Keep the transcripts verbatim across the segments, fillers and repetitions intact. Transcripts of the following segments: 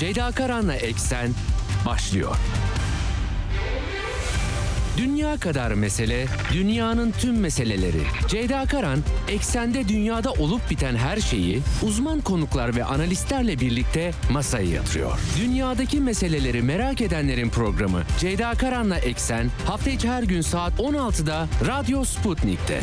Ceyda Karan'la Eksen başlıyor. Dünya kadar mesele, dünyanın tüm meseleleri. Ceyda Karan, Eksen'de dünyada olup biten her şeyi uzman konuklar ve analistlerle birlikte masaya yatırıyor. Dünyadaki meseleleri merak edenlerin programı Ceyda Karan'la Eksen, hafta içi her gün saat on altıda Radyo Sputnik'te.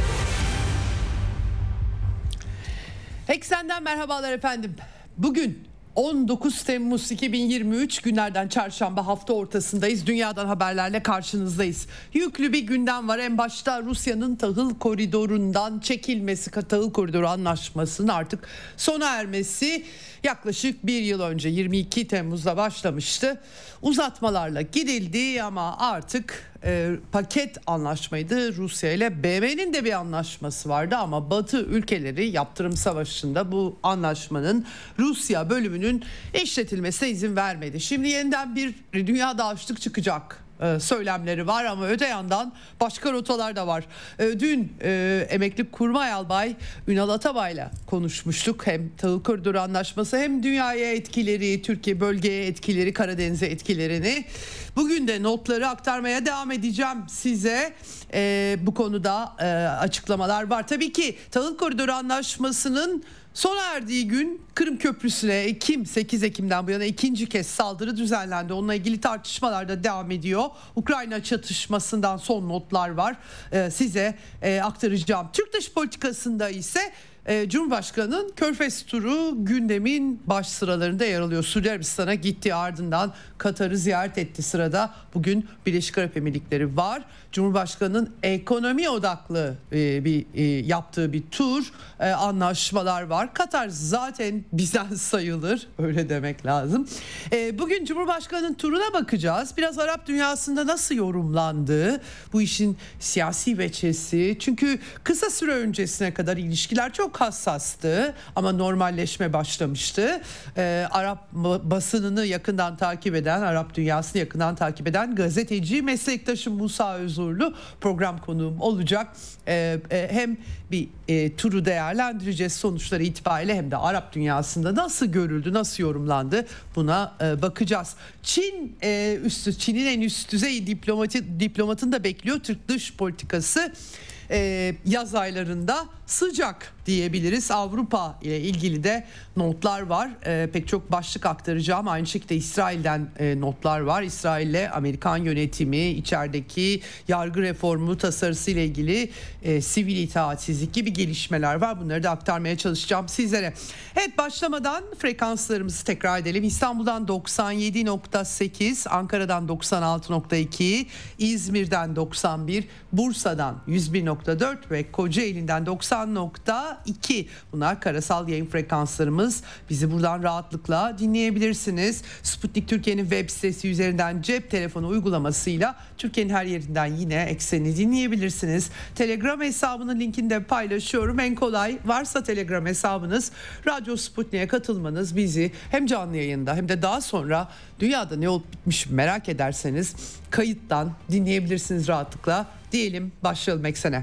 Eksen'den merhabalar efendim. Bugün on dokuz Temmuz iki bin yirmi üç, günlerden çarşamba, hafta ortasındayız. Dünyadan haberlerle karşınızdayız. Yüklü bir gündem var. En başta Rusya'nın tahıl koridorundan çekilmesi, tahıl koridoru anlaşmasının artık sona ermesi yaklaşık bir yıl önce yirmi iki Temmuz'da başlamıştı. Uzatmalarla gidildi ama artık e, paket anlaşmaydı. Rusya ile B M'nin de bir anlaşması vardı ama Batı ülkeleri yaptırım savaşında bu anlaşmanın Rusya bölümünün işletilmesine izin vermedi. Şimdi yeniden bir dünyada açlık çıkacak söylemleri var ama öte yandan başka rotalar da var. Dün e, emekli kurmay albay Ünal Atabay'la konuşmuştuk. Hem tahıl koridoru anlaşması hem dünyaya etkileri, Türkiye bölgeye etkileri, Karadeniz'e etkilerini. Bugün de notları aktarmaya devam edeceğim size. E, bu konuda e, açıklamalar var. Tabii ki tahıl koridoru anlaşmasının sona erdiği gün Kırım Köprüsü'ne Ekim sekiz Ekim'den bu yana ikinci kez saldırı düzenlendi. Onunla ilgili tartışmalar da devam ediyor. Ukrayna çatışmasından son notlar var. Ee, size e, aktaracağım. Türk dış politikasında ise e, Cumhurbaşkanı'nın Körfez turu gündemin baş sıralarında yer alıyor. Suudi Arabistan'a gitti, ardından Katar'ı ziyaret etti. Sırada bugün Birleşik Arap Emirlikleri var. Cumhurbaşkanı'nın ekonomi odaklı e, bir e, yaptığı bir tur, e, anlaşmalar var. Katar zaten bizden sayılır, öyle demek lazım. E, bugün Cumhurbaşkanı'nın turuna bakacağız. Biraz Arap dünyasında nasıl yorumlandığı, bu işin siyasi veçesi. Çünkü kısa süre öncesine kadar ilişkiler çok hassastı ama normalleşme başlamıştı. E, Arap basınını yakından takip eden, Arap dünyasını yakından takip eden gazeteci meslektaşım Musa Özurlu program konuğum olacak. Ee, e, hem bir e, turu değerlendireceğiz sonuçları itibariyle, hem de Arap dünyasında nasıl görüldü, nasıl yorumlandı, buna e, bakacağız. Çin e, üstü, Çin'in en üst düzey diplomatı, diplomatını da bekliyor Türk dış politikası. Ee, yaz aylarında sıcak diyebiliriz. Avrupa ile ilgili de notlar var. Ee, pek çok başlık aktaracağım. Aynı şekilde İsrail'den e, notlar var. İsrail ile Amerikan yönetimi, içerideki yargı reformu tasarısı ile ilgili e, sivil itaatsizlik gibi gelişmeler var. Bunları da aktarmaya çalışacağım sizlere. Evet, başlamadan frekanslarımızı tekrar edelim. İstanbul'dan doksan yedi nokta sekiz, Ankara'dan doksan altı nokta iki, İzmir'den doksan bir, Bursa'dan yüz bir nokta dört ve Kocaeli'nden doksan nokta iki. Bunlar karasal yayın frekanslarımız. Bizi buradan rahatlıkla dinleyebilirsiniz. Sputnik Türkiye'nin web sitesi üzerinden cep telefonu uygulamasıyla Türkiye'nin her yerinden yine Eksen'i dinleyebilirsiniz. Telegram hesabının linkini de paylaşıyorum. En kolay, varsa Telegram hesabınız, Radyo Sputnik'e katılmanız bizi hem canlı yayında hem de daha sonra dünyada ne olup bitmiş merak ederseniz kayıttan dinleyebilirsiniz rahatlıkla. Diyelim, başlayalım Eksen'e.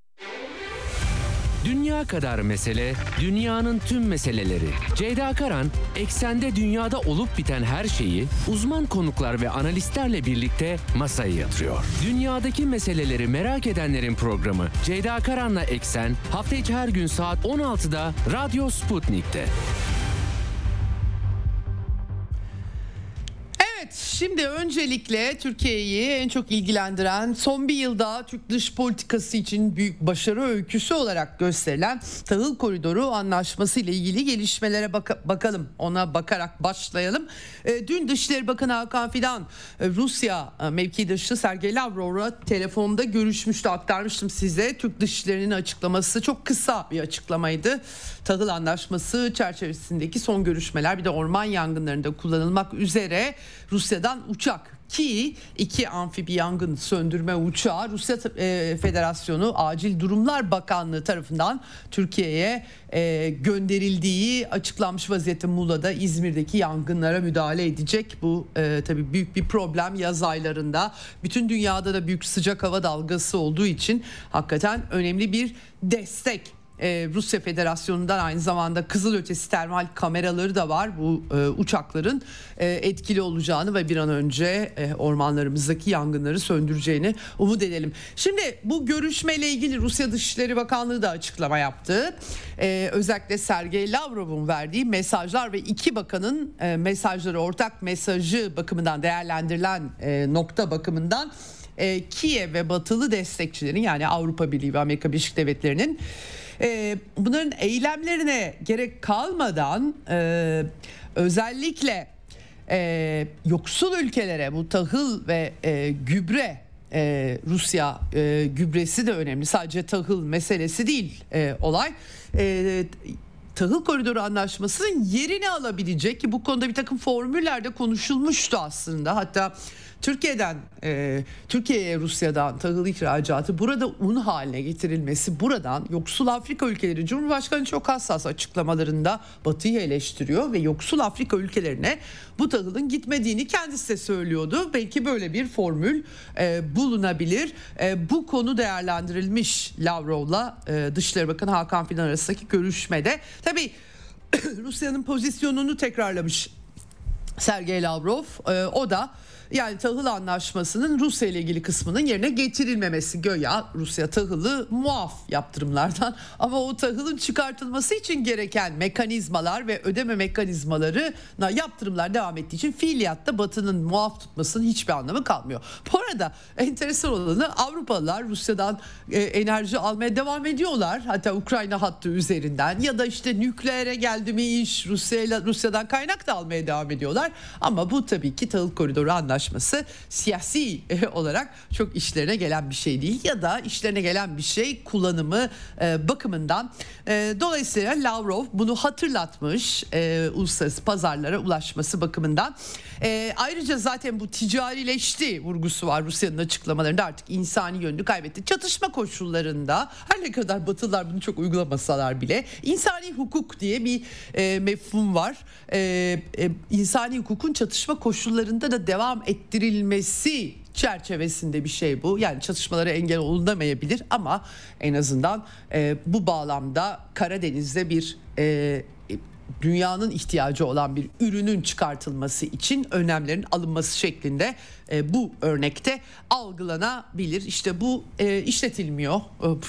Dünya kadar mesele, dünyanın tüm meseleleri. Ceyda Karan, Eksen'de dünyada olup biten her şeyi uzman konuklar ve analistlerle birlikte masaya yatırıyor. Dünyadaki meseleleri merak edenlerin programı Ceyda Karan'la Eksen, hafta içi her gün saat on altıda Radyo Sputnik'te. Şimdi öncelikle Türkiye'yi en çok ilgilendiren, son bir yılda Türk dış politikası için büyük başarı öyküsü olarak gösterilen tahıl koridoru anlaşması ile ilgili gelişmelere bak- bakalım. Ona bakarak başlayalım. E, dün Dışişleri Bakanı Hakan Fidan, e, Rusya e, mevkidaşı Sergey Lavrov'la telefonda görüşmüştü, aktarmıştım size. Türk Dışişleri'nin açıklaması çok kısa bir açıklamaydı. Tahıl anlaşması çerçevesindeki son görüşmeler, bir de orman yangınlarında kullanılmak üzere Rusya'dan uçak, ki iki amfibi yangın söndürme uçağı Rusya e, Federasyonu Acil Durumlar Bakanlığı tarafından Türkiye'ye e, gönderildiği açıklanmış vaziyette. Muğla'da, İzmir'deki yangınlara müdahale edecek. Bu e, tabii büyük bir problem yaz aylarında. Bütün dünyada da büyük sıcak hava dalgası olduğu için hakikaten önemli bir destek. e, Rusya Federasyonu'ndan aynı zamanda kızılötesi termal kameraları da var. Bu e, uçakların e, etkili olacağını ve bir an önce e, ormanlarımızdaki yangınları söndüreceğini umut edelim. Şimdi bu görüşmeyle ilgili Rusya Dışişleri Bakanlığı da açıklama yaptı. E, özellikle Sergey Lavrov'un verdiği mesajlar ve iki bakanın e, mesajları, ortak mesajı bakımından değerlendirilen e, nokta bakımından e, Kiev ve batılı destekçilerin, yani Avrupa Birliği ve Amerika Birleşik Devletleri'nin e, bunların eylemlerine gerek kalmadan e, özellikle e, yoksul ülkelere bu tahıl ve e, gübre, e, Rusya e, gübresi de önemli, sadece tahıl meselesi değil e, olay. E, Tahıl Koridoru Anlaşması'nın yerini alabilecek, ki bu konuda bir takım formüllerde konuşulmuştu aslında. Hatta Türkiye'den e, Türkiye'ye Rusya'dan tahıl ihracatı burada un haline getirilmesi, buradan yoksul Afrika ülkeleri, Cumhurbaşkanı çok hassas açıklamalarında Batı'yı eleştiriyor ve yoksul Afrika ülkelerine bu tahılın gitmediğini kendisi de söylüyordu. Belki böyle bir formül e, bulunabilir. E, bu konu değerlendirilmiş Lavrov'la e, Dışişleri Bakanı Hakan Fidan arasındaki görüşmede. Tabii Rusya'nın pozisyonunu tekrarlamış Sergey Lavrov. E, o da yani tahıl anlaşmasının Rusya ile ilgili kısmının yerine getirilmemesi, göya Rusya tahılı muaf yaptırımlardan, ama o tahılın çıkartılması için gereken mekanizmalar ve ödeme mekanizmalarına yaptırımlar devam ettiği için fiiliyatta Batı'nın muaf tutmasının hiçbir anlamı kalmıyor. Bu arada enteresan olanı, Avrupalılar Rusya'dan e, enerji almaya devam ediyorlar. Hatta Ukrayna hattı üzerinden, ya da işte nükleere geldi mi iş, Rusya'yla Rusya'dan kaynak da almaya devam ediyorlar. Ama bu tabii ki tahıl koridoru anlaşması Anlaşması siyasi olarak çok işlerine gelen bir şey değil, ya da işlerine gelen bir şey kullanımı e, bakımından. E, dolayısıyla Lavrov bunu hatırlatmış, e, uluslararası pazarlara ulaşması bakımından. E, ayrıca zaten bu ticarileşti vurgusu var Rusya'nın açıklamalarında, artık insani yönünü kaybetti. Çatışma koşullarında, her ne kadar Batılılar bunu çok uygulamasalar bile, insani hukuk diye bir e, mefhum var. E, e, insani hukukun çatışma koşullarında da devam ettirilmesi çerçevesinde bir şey bu. Yani çatışmalara engel olunamayabilir ama en azından e, bu bağlamda Karadeniz'de bir e, dünyanın ihtiyacı olan bir ürünün çıkartılması için önlemlerin alınması şeklinde e, bu örnekte algılanabilir. İşte bu e, işletilmiyor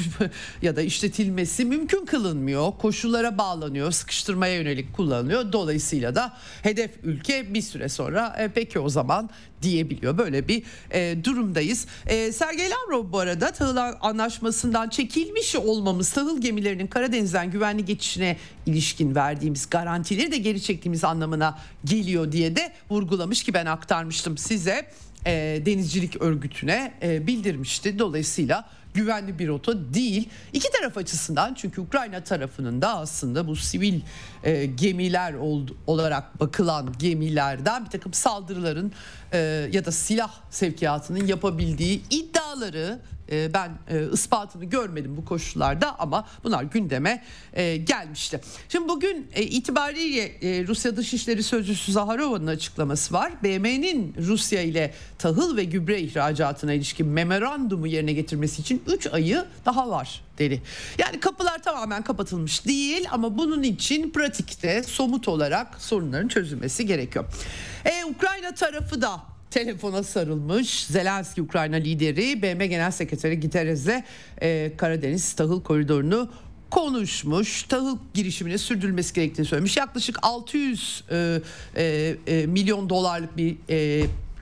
ya da işletilmesi mümkün kılınmıyor. Koşullara bağlanıyor, sıkıştırmaya yönelik kullanılıyor. Dolayısıyla da hedef ülke bir süre sonra e, peki o zaman diyebiliyor. Böyle bir e, durumdayız. E, Sergey Lavrov bu arada tahıl anlaşmasından çekilmiş olmamız, tahıl gemilerinin Karadeniz'den güvenli geçişine ilişkin verdiğimiz garantileri de geri çektiğimiz anlamına geliyor diye de vurgulamış, ki ben aktarmıştım size. E, denizcilik örgütüne e, bildirmişti. Dolayısıyla güvenli bir rota değil. İki taraf açısından, çünkü Ukrayna tarafının da aslında bu sivil e, gemiler ol, olarak bakılan gemilerden bir takım saldırıların e, ya da silah sevkiyatının yapabildiği iddiaları e, ben e, ispatını görmedim bu koşullarda, ama bunlar gündeme e, gelmişti. Şimdi bugün e, itibariyle e, Rusya Dışişleri Sözcüsü Zaharova'nın açıklaması var. B M'nin Rusya ile tahıl ve gübre ihracatına ilişkin memorandumu yerine getirmesi için üç ayı daha var dedi. Yani kapılar tamamen kapatılmış değil, ama bunun için pratikte somut olarak sorunların çözülmesi gerekiyor. E, Ukrayna tarafı da telefona sarılmış. Zelenski Ukrayna lideri B M Genel Sekreteri Guterres'le e, Karadeniz tahıl koridorunu konuşmuş. Tahıl girişiminin sürdürülmesi gerektiğini söylemiş. Yaklaşık altı yüz e, e, e, milyon dolarlık bir e,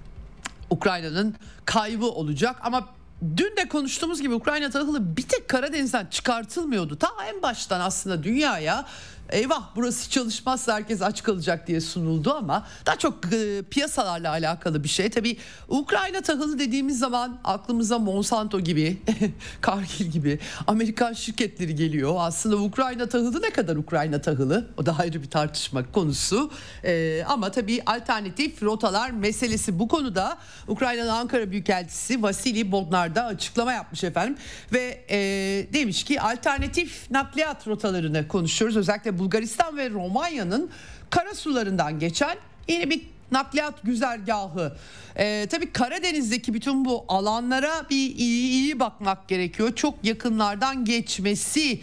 Ukrayna'nın kaybı olacak, ama dün de konuştuğumuz gibi Ukrayna tahılı bir tek Karadeniz'den çıkartılmıyordu. Ta en baştan aslında dünyaya eyvah burası çalışmazsa herkes aç kalacak diye sunuldu, ama daha çok e, piyasalarla alakalı bir şey. Tabii Ukrayna tahılı dediğimiz zaman aklımıza Monsanto gibi, Cargill gibi Amerikan şirketleri geliyor. Aslında Ukrayna tahılı ne kadar Ukrayna tahılı? O da ayrı bir tartışma konusu. E, ama tabii alternatif rotalar meselesi, bu konuda Ukrayna'nın Ankara Büyükelçisi Vasili Bodnar da açıklama yapmış efendim. Ve e, demiş ki alternatif nakliyat rotalarını konuşuyoruz. Özellikle Bulgaristan ve Romanya'nın karasularından geçen yeni bir nakliyat güzergahı. Ee, tabii Karadeniz'deki bütün bu alanlara bir iyi, iyi bakmak gerekiyor. Çok yakınlardan geçmesi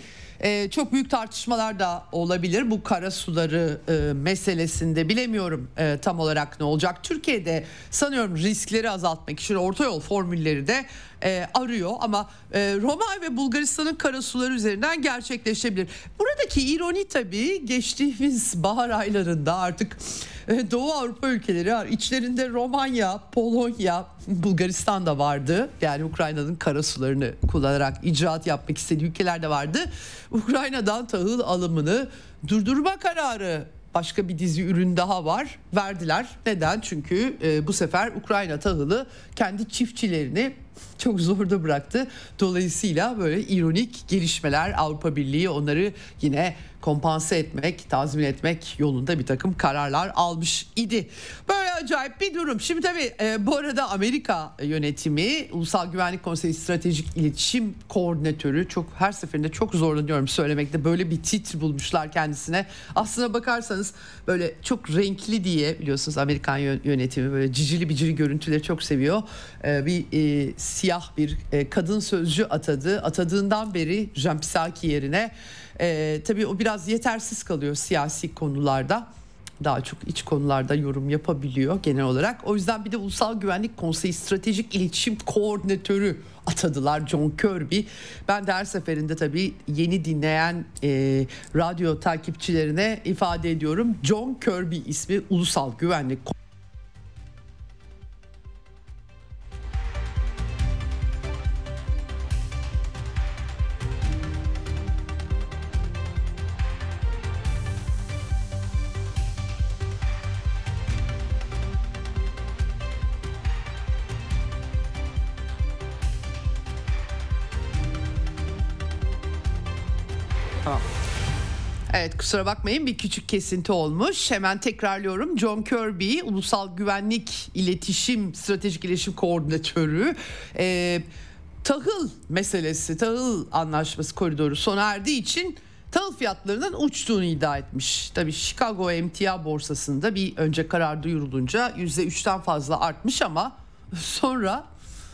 Ee, çok büyük tartışmalar da olabilir bu kara suları e, meselesinde, bilemiyorum e, tam olarak ne olacak. Türkiye'de sanıyorum riskleri azaltmak için orta yol formülleri de e, arıyor ama e, Romanya ve Bulgaristan'ın kara suları üzerinden gerçekleşebilir. Buradaki ironi tabii, geçtiğimiz bahar aylarında artık e, Doğu Avrupa ülkeleri, içlerinde Romanya, Polonya, Bulgaristan da vardı. Yani Ukrayna'nın kara sularını kullanarak icraat yapmak istediği ülkeler de vardı. Ukrayna'dan tahıl alımını durdurma kararı, başka bir dizi ürün daha var, verdiler. Neden? Çünkü e, bu sefer Ukrayna tahılı kendi çiftçilerini çok zorda bıraktı. Dolayısıyla böyle ironik gelişmeler, Avrupa Birliği onları yine kompanse etmek, tazmin etmek yolunda bir takım kararlar almış idi. Böyle acayip bir durum. Şimdi tabii e, bu arada Amerika yönetimi, Ulusal Güvenlik Konseyi Stratejik İletişim Koordinatörü, çok her seferinde çok zorlanıyorum söylemekte, böyle bir titr bulmuşlar kendisine. Aslına bakarsanız böyle çok renkli diye, biliyorsunuz Amerikan yönetimi böyle cicili bicili görüntüleri çok seviyor. E, bir e, siyah bir e, kadın sözcü atadı. Atadığından beri Jen Psaki yerine e, tabii o biraz yetersiz kalıyor siyasi konularda. Daha çok iç konularda yorum yapabiliyor genel olarak. O yüzden bir de Ulusal Güvenlik Konseyi Stratejik İletişim Koordinatörü atadılar, John Kirby. Ben de her seferinde tabii yeni dinleyen e, radyo takipçilerine ifade ediyorum. John Kirby ismi Ulusal Güvenlik Evet, kusura bakmayın, bir küçük kesinti olmuş. Hemen tekrarlıyorum. John Kirby, Ulusal Güvenlik İletişim Stratejik İletişim Koordinatörü. Ee, tahıl meselesi, tahıl anlaşması koridoru sona erdiği için tahıl fiyatlarının uçtuğunu iddia etmiş. Tabii Chicago Emtia borsasında bir önce karar duyurulunca yüzde üçten fazla artmış ama sonra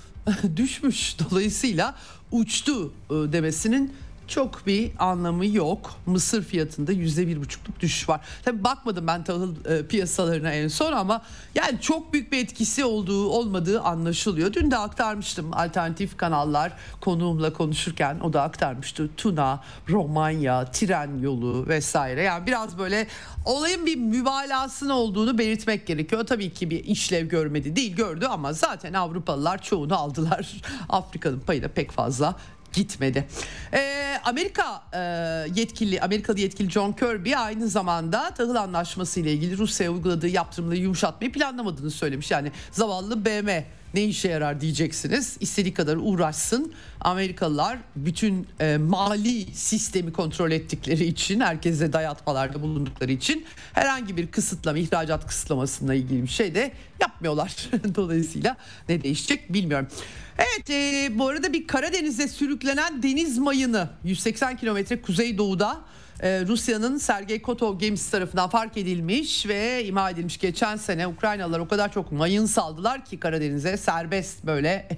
düşmüş. Dolayısıyla uçtu demesinin çok bir anlamı yok. Mısır fiyatında yüzde bir buçukluk düşüş var. Tabii bakmadım ben tahıl e, piyasalarına en son ama yani çok büyük bir etkisi olduğu olmadığı anlaşılıyor. Dün de aktarmıştım, alternatif kanallar konuğumla konuşurken o da aktarmıştı. Tuna, Romanya, tren yolu vesaire. Yani biraz böyle olayın bir mübalağasının olduğunu belirtmek gerekiyor. Tabii ki bir işlev görmedi değil, gördü ama zaten Avrupalılar çoğunu aldılar. Afrika'nın payı da pek fazla gitmedi. Ee, Amerika e, yetkili, Amerikalı yetkili John Kirby aynı zamanda tahıl anlaşması ile ilgili Rusya'ya uyguladığı yaptırımları yumuşatmayı planlamadığını söylemiş. Yani zavallı B M ne işe yarar diyeceksiniz. İstediği kadar uğraşsın. Amerikalılar bütün e, mali sistemi kontrol ettikleri için, herkese dayatmalarda bulundukları için herhangi bir kısıtlama, ihracat kısıtlamasıyla ilgili bir şey de yapmıyorlar. Dolayısıyla ne değişecek bilmiyorum. Evet, e, bu arada bir Karadeniz'e sürüklenen deniz mayını yüz seksen kilometre kuzeydoğuda e, Rusya'nın Sergey Kotov gemisi tarafından fark edilmiş ve imha edilmiş. Geçen sene Ukraynalılar o kadar çok mayın saldılar ki Karadeniz'e, serbest böyle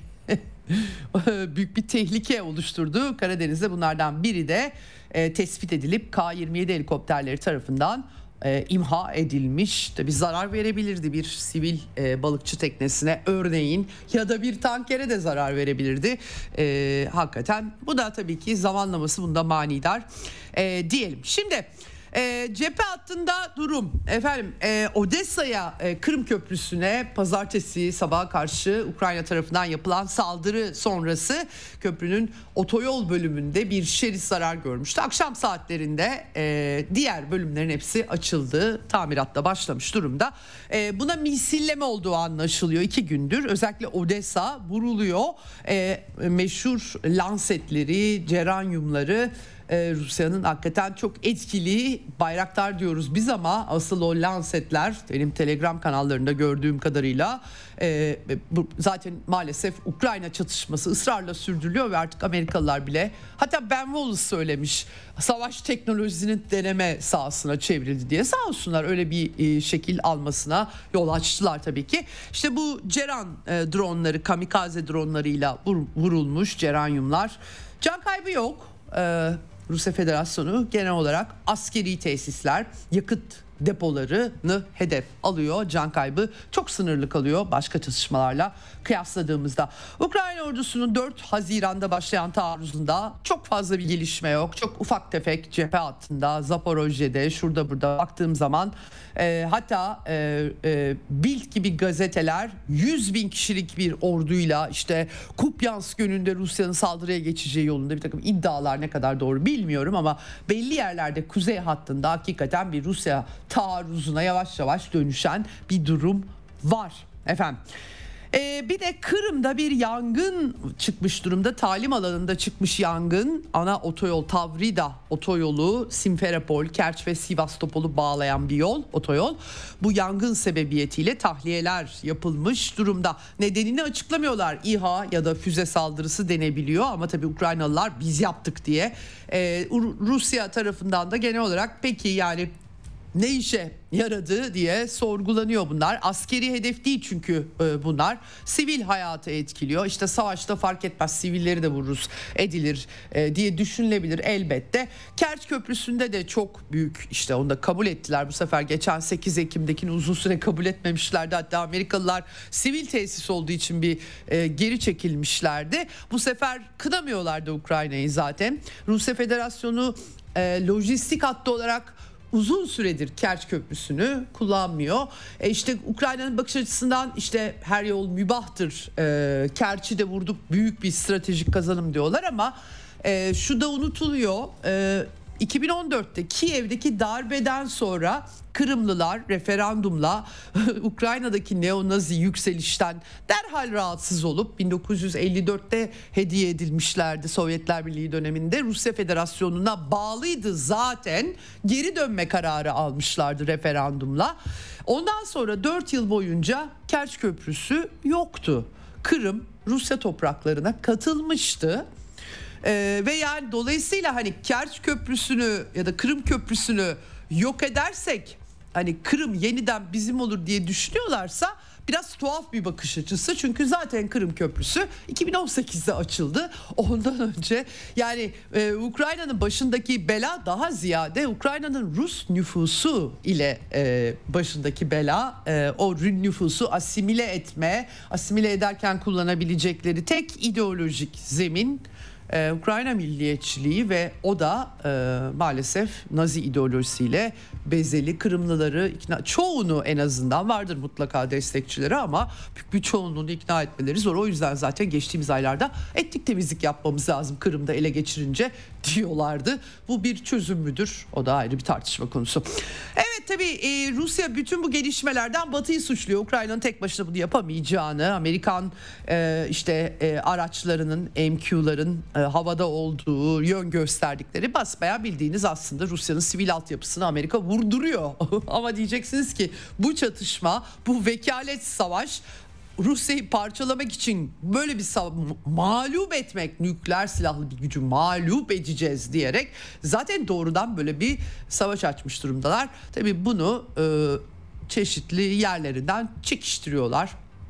büyük bir tehlike oluşturdu Karadeniz'de. Bunlardan biri de e, tespit edilip K yirmi yedi helikopterleri tarafından E, imha edilmiş. Tabii zarar verebilirdi bir sivil e, balıkçı teknesine örneğin, ya da bir tankere de zarar verebilirdi. E, hakikaten bu da tabii ki zamanlaması bunda manidar e, diyelim. Şimdi e, cephe hattında durum efendim, e, Odessa'ya, e, Kırım Köprüsü'ne pazartesi sabaha karşı Ukrayna tarafından yapılan saldırı sonrası köprünün otoyol bölümünde bir şerit zarar görmüştü. Akşam saatlerinde e, diğer bölümlerin hepsi açıldı. Tamirat da başlamış durumda. E, buna misilleme olduğu anlaşılıyor. İki gündür özellikle Odessa vuruluyor. E, meşhur lansetleri, ceranyumları, Ee, Rusya'nın hakikaten çok etkili, Bayraktar diyoruz biz ama asıl o lansetler, benim Telegram kanallarında gördüğüm kadarıyla e, bu, zaten maalesef Ukrayna çatışması ısrarla sürdürülüyor ve artık Amerikalılar bile, hatta Ben Wallace söylemiş, savaş teknolojisinin deneme sahasına çevrildi diye. Sağ olsunlar, öyle bir e, şekil almasına yol açtılar tabii ki. İşte bu Ceran e, dronları, kamikaze dronlarıyla vur, vurulmuş ceranyumlar. Can kaybı yok. Ee, Rusya Federasyonu genel olarak askeri tesisler, yakıt depolarını hedef alıyor. Can kaybı çok sınırlı kalıyor başka çatışmalarla kıyasladığımızda. Ukrayna ordusunun dört Haziran'da başlayan taarruzunda çok fazla bir gelişme yok. Çok ufak tefek cephe hattında, Zaporojye'de, şurada burada baktığım zaman e, hatta e, e, Bild gibi gazeteler yüz bin kişilik bir orduyla işte Kupyansk yönünde Rusya'nın saldırıya geçeceği yolunda bir takım iddialar, ne kadar doğru bilmiyorum ama belli yerlerde kuzey hattında hakikaten bir Rusya taarruzuna yavaş yavaş dönüşen bir durum var efendim. Ee, bir de Kırım'da bir yangın çıkmış durumda. Talim alanında çıkmış yangın. Ana otoyol Tavrida otoyolu, Simferopol, Kerç ve Sivastopol'u bağlayan bir yol, otoyol. Bu yangın sebebiyetiyle tahliyeler yapılmış durumda. Nedenini açıklamıyorlar. İHA ya da füze saldırısı denebiliyor ama tabii Ukraynalılar biz yaptık diye. Ee, Rusya tarafından da genel olarak peki yani ne işe yaradı diye sorgulanıyor bunlar. Askeri hedef değil çünkü bunlar. Sivil hayatı etkiliyor. İşte savaşta fark etmez, sivilleri de vururuz edilir diye düşünülebilir elbette. Kerç Köprüsü'nde de çok büyük, işte onu da kabul ettiler bu sefer. Geçen sekiz Ekim'dekini uzun süre kabul etmemişlerdi. Hatta Amerikalılar sivil tesis olduğu için bir geri çekilmişlerdi. Bu sefer kınamıyorlardı Ukrayna'yı zaten. Rusya Federasyonu lojistik hattı olarak uzun süredir Kerç Köprüsü'nü kullanmıyor. E işte Ukrayna'nın bakış açısından işte her yol mübahtır. E, Kerç'i de vurduk, büyük bir stratejik kazanım diyorlar ama e, şu da unutuluyor. E, iki bin on dörtte Kiev'deki darbeden sonra Kırımlılar referandumla Ukrayna'daki neonazi yükselişten derhal rahatsız olup bin dokuz yüz elli dörtte hediye edilmişlerdi Sovyetler Birliği döneminde. Rusya Federasyonu'na bağlıydı zaten, geri dönme kararı almışlardı referandumla. Ondan sonra dört yıl boyunca Kerç Köprüsü yoktu. Kırım Rusya topraklarına katılmıştı. Ee, ve yani dolayısıyla hani Kerç Köprüsü'nü ya da Kırım Köprüsü'nü yok edersek hani Kırım yeniden bizim olur diye düşünüyorlarsa biraz tuhaf bir bakış açısı. Çünkü zaten Kırım Köprüsü iki bin on sekizde açıldı. Ondan önce yani e, Ukrayna'nın başındaki bela daha ziyade Ukrayna'nın Rus nüfusu ile e, başındaki bela, e, o nüfusu asimile etme, asimile ederken kullanabilecekleri tek ideolojik zemin Ee, Ukrayna milliyetçiliği ve o da e, maalesef Nazi ideolojisiyle bezeli. Kırımlıları ikna, çoğunu en azından, vardır mutlaka destekçileri ama büyük bir çoğunluğunu ikna etmeleri zor. O yüzden zaten geçtiğimiz aylarda etnik temizlik yapmamız lazım Kırım'da ele geçirince diyorlardı. Bu bir çözüm müdür? O da ayrı bir tartışma konusu. Evet tabii e, Rusya bütün bu gelişmelerden Batı'yı suçluyor. Ukrayna'nın tek başına bunu yapamayacağını, Amerikan e, işte e, araçlarının, M Q'ların e, havada olduğu yön gösterdikleri basbayağı bildiğiniz aslında Rusya'nın sivil altyapısını Amerika vurduruyor. Ama diyeceksiniz ki bu çatışma, bu vekalet savaş Rusya'yı parçalamak için böyle bir sav- mağlup etmek, nükleer silahlı bir gücü mağlup edeceğiz diyerek zaten doğrudan böyle bir savaş açmış durumdalar. Tabii bunu e, çeşitli yerlerinden çekiştiriyorlar.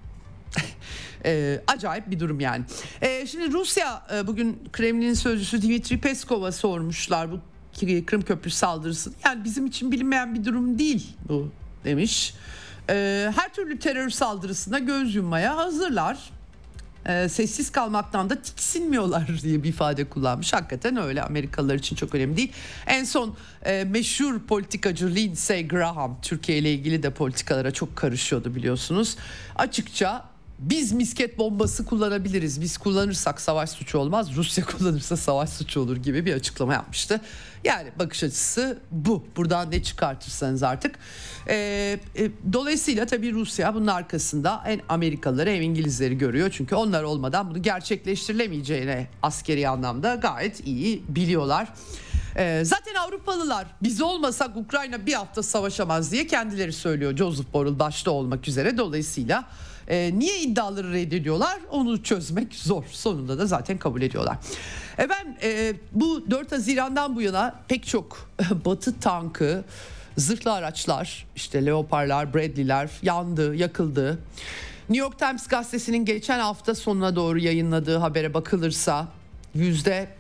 E, acayip bir durum yani. E, şimdi Rusya e, bugün Kremlin sözcüsü Dmitri Peskov'a sormuşlar bu Kırım Köprüsü saldırısını. Yani bizim için bilinmeyen bir durum değil bu demiş. E, her türlü terör saldırısına göz yummaya hazırlar. E, sessiz kalmaktan da tiksinmiyorlar diye bir ifade kullanmış. Hakikaten öyle, Amerikalılar için çok önemli değil. En son e, meşhur politikacı Lindsey Graham, Türkiye ile ilgili de politikalara çok karışıyordu biliyorsunuz. Açıkça biz misket bombası kullanabiliriz, biz kullanırsak savaş suçu olmaz, Rusya kullanırsa savaş suçu olur gibi bir açıklama yapmıştı. Yani bakış açısı bu. Buradan ne çıkartırsanız artık. Ee, e, dolayısıyla tabii Rusya bunun arkasında hem Amerikalıları hem İngilizleri görüyor. Çünkü onlar olmadan bunu gerçekleştirilemeyeceğine askeri anlamda gayet iyi biliyorlar. Ee, zaten Avrupalılar biz olmasak Ukrayna bir hafta savaşamaz diye kendileri söylüyor, Joseph Borrell başta olmak üzere. Dolayısıyla e, niye iddiaları reddediyorlar onu çözmek zor. Sonunda da zaten kabul ediyorlar. Efendim e, bu dört Haziran'dan bu yana pek çok Batı tankı, zırhlı araçlar, işte Leopard'lar, Bradley'ler yandı, yakıldı. New York Times gazetesinin geçen hafta sonuna doğru yayınladığı habere bakılırsa yüzde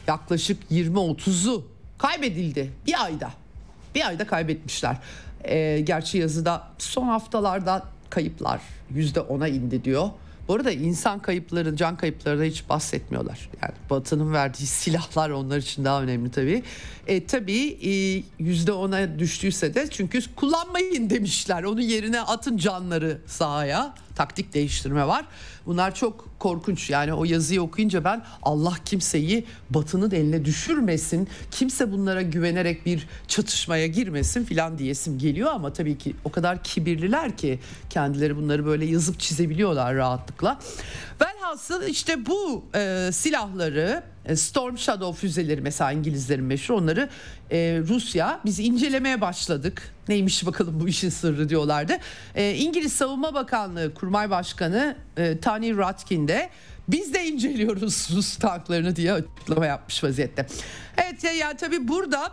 yaklaşık yirmi otuzu kaybedildi bir ayda. Bir ayda kaybetmişler. Ee, gerçi yazıda son haftalarda kayıplar yüzde ona indi diyor. Bu arada insan kayıpları, can kayıplarına hiç bahsetmiyorlar. Yani Batı'nın verdiği silahlar onlar için daha önemli tabii. E, tabii yüzde ona düştüyse de çünkü kullanmayın demişler. Onun yerine atın canları sahaya. Taktik değiştirme var. Bunlar çok korkunç. Yani o yazıyı okuyunca ben Allah kimseyi Batı'nın eline düşürmesin. Kimse bunlara güvenerek bir çatışmaya girmesin filan diyesim geliyor. Ama tabii ki o kadar kibirliler ki kendileri bunları böyle yazıp çizebiliyorlar rahatlıkla. Velhasıl işte bu e, silahları Storm Shadow füzeleri mesela İngilizlerin meşhur onları e, Rusya biz incelemeye başladık. Neymiş bakalım bu işin sırrı diyorlardı. E, İngiliz Savunma Bakanlığı Kurmay Başkanı e, Tony Ratkin de biz de inceliyoruz Rus tanklarını diye açıklama yapmış vaziyette. Evet ya yani tabii burada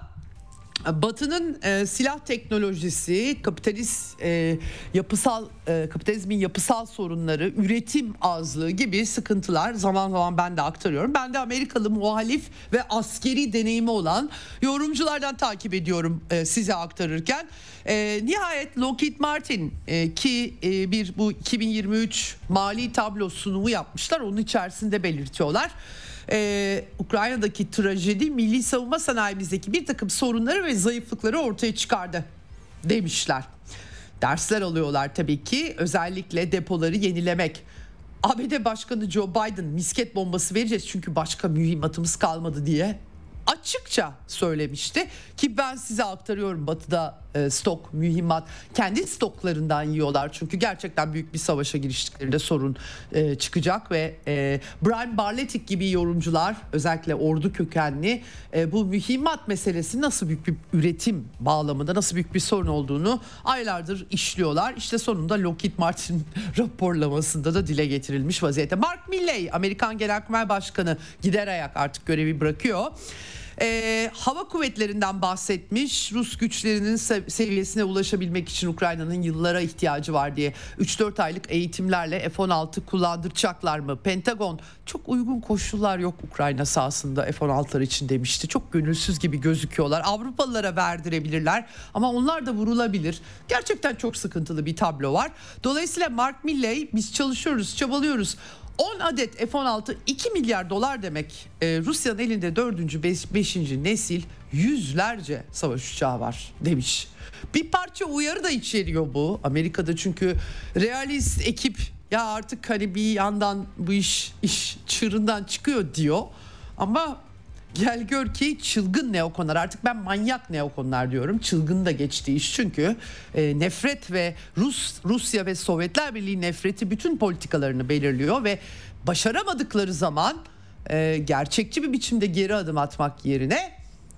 Batı'nın e, silah teknolojisi, kapitalist e, yapısal e, kapitalizmin yapısal sorunları, üretim azlığı gibi sıkıntılar zaman zaman ben de aktarıyorum. Ben de Amerikalı muhalif ve askeri deneyimi olan yorumculardan takip ediyorum e, size aktarırken. E, nihayet Lockheed Martin e, ki e, bir bu iki bin yirmi üç mali tablo sunumu yapmışlar. Onun içerisinde belirtiyorlar. Ee, Ukrayna'daki trajedi milli savunma sanayimizdeki bir takım sorunları ve zayıflıkları ortaya çıkardı demişler. Dersler alıyorlar tabii ki, özellikle depoları yenilemek. A B D Başkanı Joe Biden misket bombası vereceğiz çünkü başka mühimmatımız kalmadı diye açıkça söylemişti ki ben size aktarıyorum. Batı'da e, stok mühimmat kendi stoklarından yiyorlar çünkü gerçekten büyük bir savaşa giriştiklerinde sorun e, çıkacak ve e, Brian Barletic gibi yorumcular özellikle ordu kökenli e, bu mühimmat meselesi nasıl büyük bir üretim bağlamında nasıl büyük bir sorun olduğunu aylardır işliyorlar. İşte sonunda Lockheed Martin raporlamasında da dile getirilmiş vaziyette. Mark Milley Amerikan Genelkurmay Başkanı gider ayak artık görevi bırakıyor. Ee, hava kuvvetlerinden bahsetmiş. Rus güçlerinin sev- seviyesine ulaşabilmek için Ukrayna'nın yıllara ihtiyacı var diye üç dört aylık eğitimlerle F on altı kullandıracaklar mı? Pentagon çok uygun koşullar yok Ukrayna sahasında F on altılar için demişti. Çok gönülsüz gibi gözüküyorlar. Avrupalılara verdirebilirler ama onlar da vurulabilir. Gerçekten çok sıkıntılı bir tablo var. Dolayısıyla Mark Milley biz çalışıyoruz, çabalıyoruz. on adet F on altı iki milyar dolar demek. Ee, Rusya'nın elinde dördüncü beşinci nesil yüzlerce savaş uçağı var demiş. Bir parça uyarı da içeriyor bu. Amerika'da çünkü realist ekip ya artık hani bir yandan bu iş iş çığırından çıkıyor diyor. Ama gel gör ki çılgın neokonlar, artık ben manyak neokonlar diyorum. Çılgın da geçti iş çünkü e, nefret ve Rus Rusya ve Sovyetler Birliği nefreti bütün politikalarını belirliyor ve başaramadıkları zaman e, gerçekçi bir biçimde geri adım atmak yerine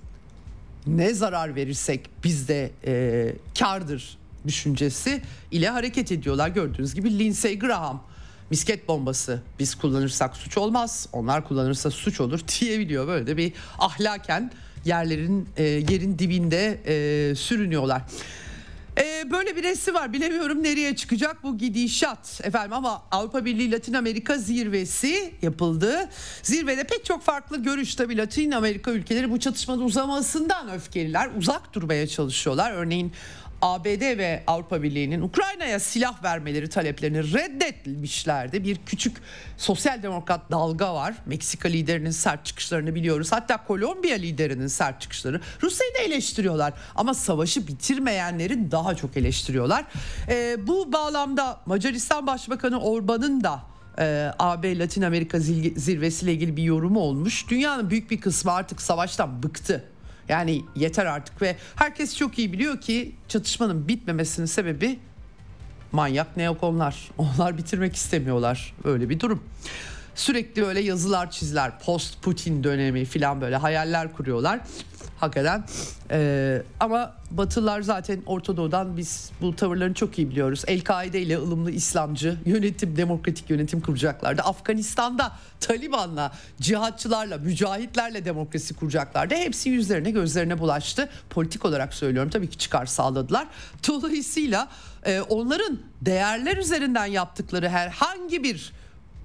ne zarar verirsek bizde e, kârdır düşüncesi ile hareket ediyorlar. Gördüğünüz gibi Lindsey Graham misket bombası biz kullanırsak suç olmaz, onlar kullanırsa suç olur diyebiliyor. Böyle de bir ahlaken yerlerin e, yerin dibinde e, sürünüyorlar. E, böyle bir resim var, bilemiyorum nereye çıkacak bu gidişat efendim, ama Avrupa Birliği Latin Amerika zirvesi yapıldı. Zirvede pek çok farklı görüş, tabii Latin Amerika ülkeleri bu çatışmanın uzamasından öfkeliler, uzak durmaya çalışıyorlar. Örneğin A B D ve Avrupa Birliği'nin Ukrayna'ya silah vermeleri taleplerini reddetmişlerdi. Bir küçük sosyal demokrat dalga var. Meksika liderinin sert çıkışlarını biliyoruz. Hatta Kolombiya liderinin sert çıkışları. Rusya'yı da eleştiriyorlar ama savaşı bitirmeyenleri daha çok eleştiriyorlar. Ee, bu bağlamda Macaristan Başbakanı Orban'ın da e, A B Latin Amerika zirvesiyle ilgili bir yorumu olmuş. Dünyanın büyük bir kısmı artık savaştan bıktı. Yani yeter artık ve herkes çok iyi biliyor ki çatışmanın bitmemesinin sebebi manyak neokonlar. Onlar bitirmek istemiyorlar, öyle bir durum. Sürekli öyle yazılar çiziler, post Putin dönemi falan, böyle hayaller kuruyorlar. Hakikaten ee, ama Batılılar zaten Orta Doğu'dan biz bu tavırlarını çok iyi biliyoruz. El-Kaide ile ılımlı İslamcı yönetim, demokratik yönetim kuracaklardı. Afganistan'da Taliban'la, cihatçılarla, mücahitlerle demokrasi kuracaklardı. Hepsi yüzlerine gözlerine bulaştı. Politik olarak söylüyorum, tabii ki çıkar sağladılar. Dolayısıyla e, onların değerler üzerinden yaptıkları herhangi bir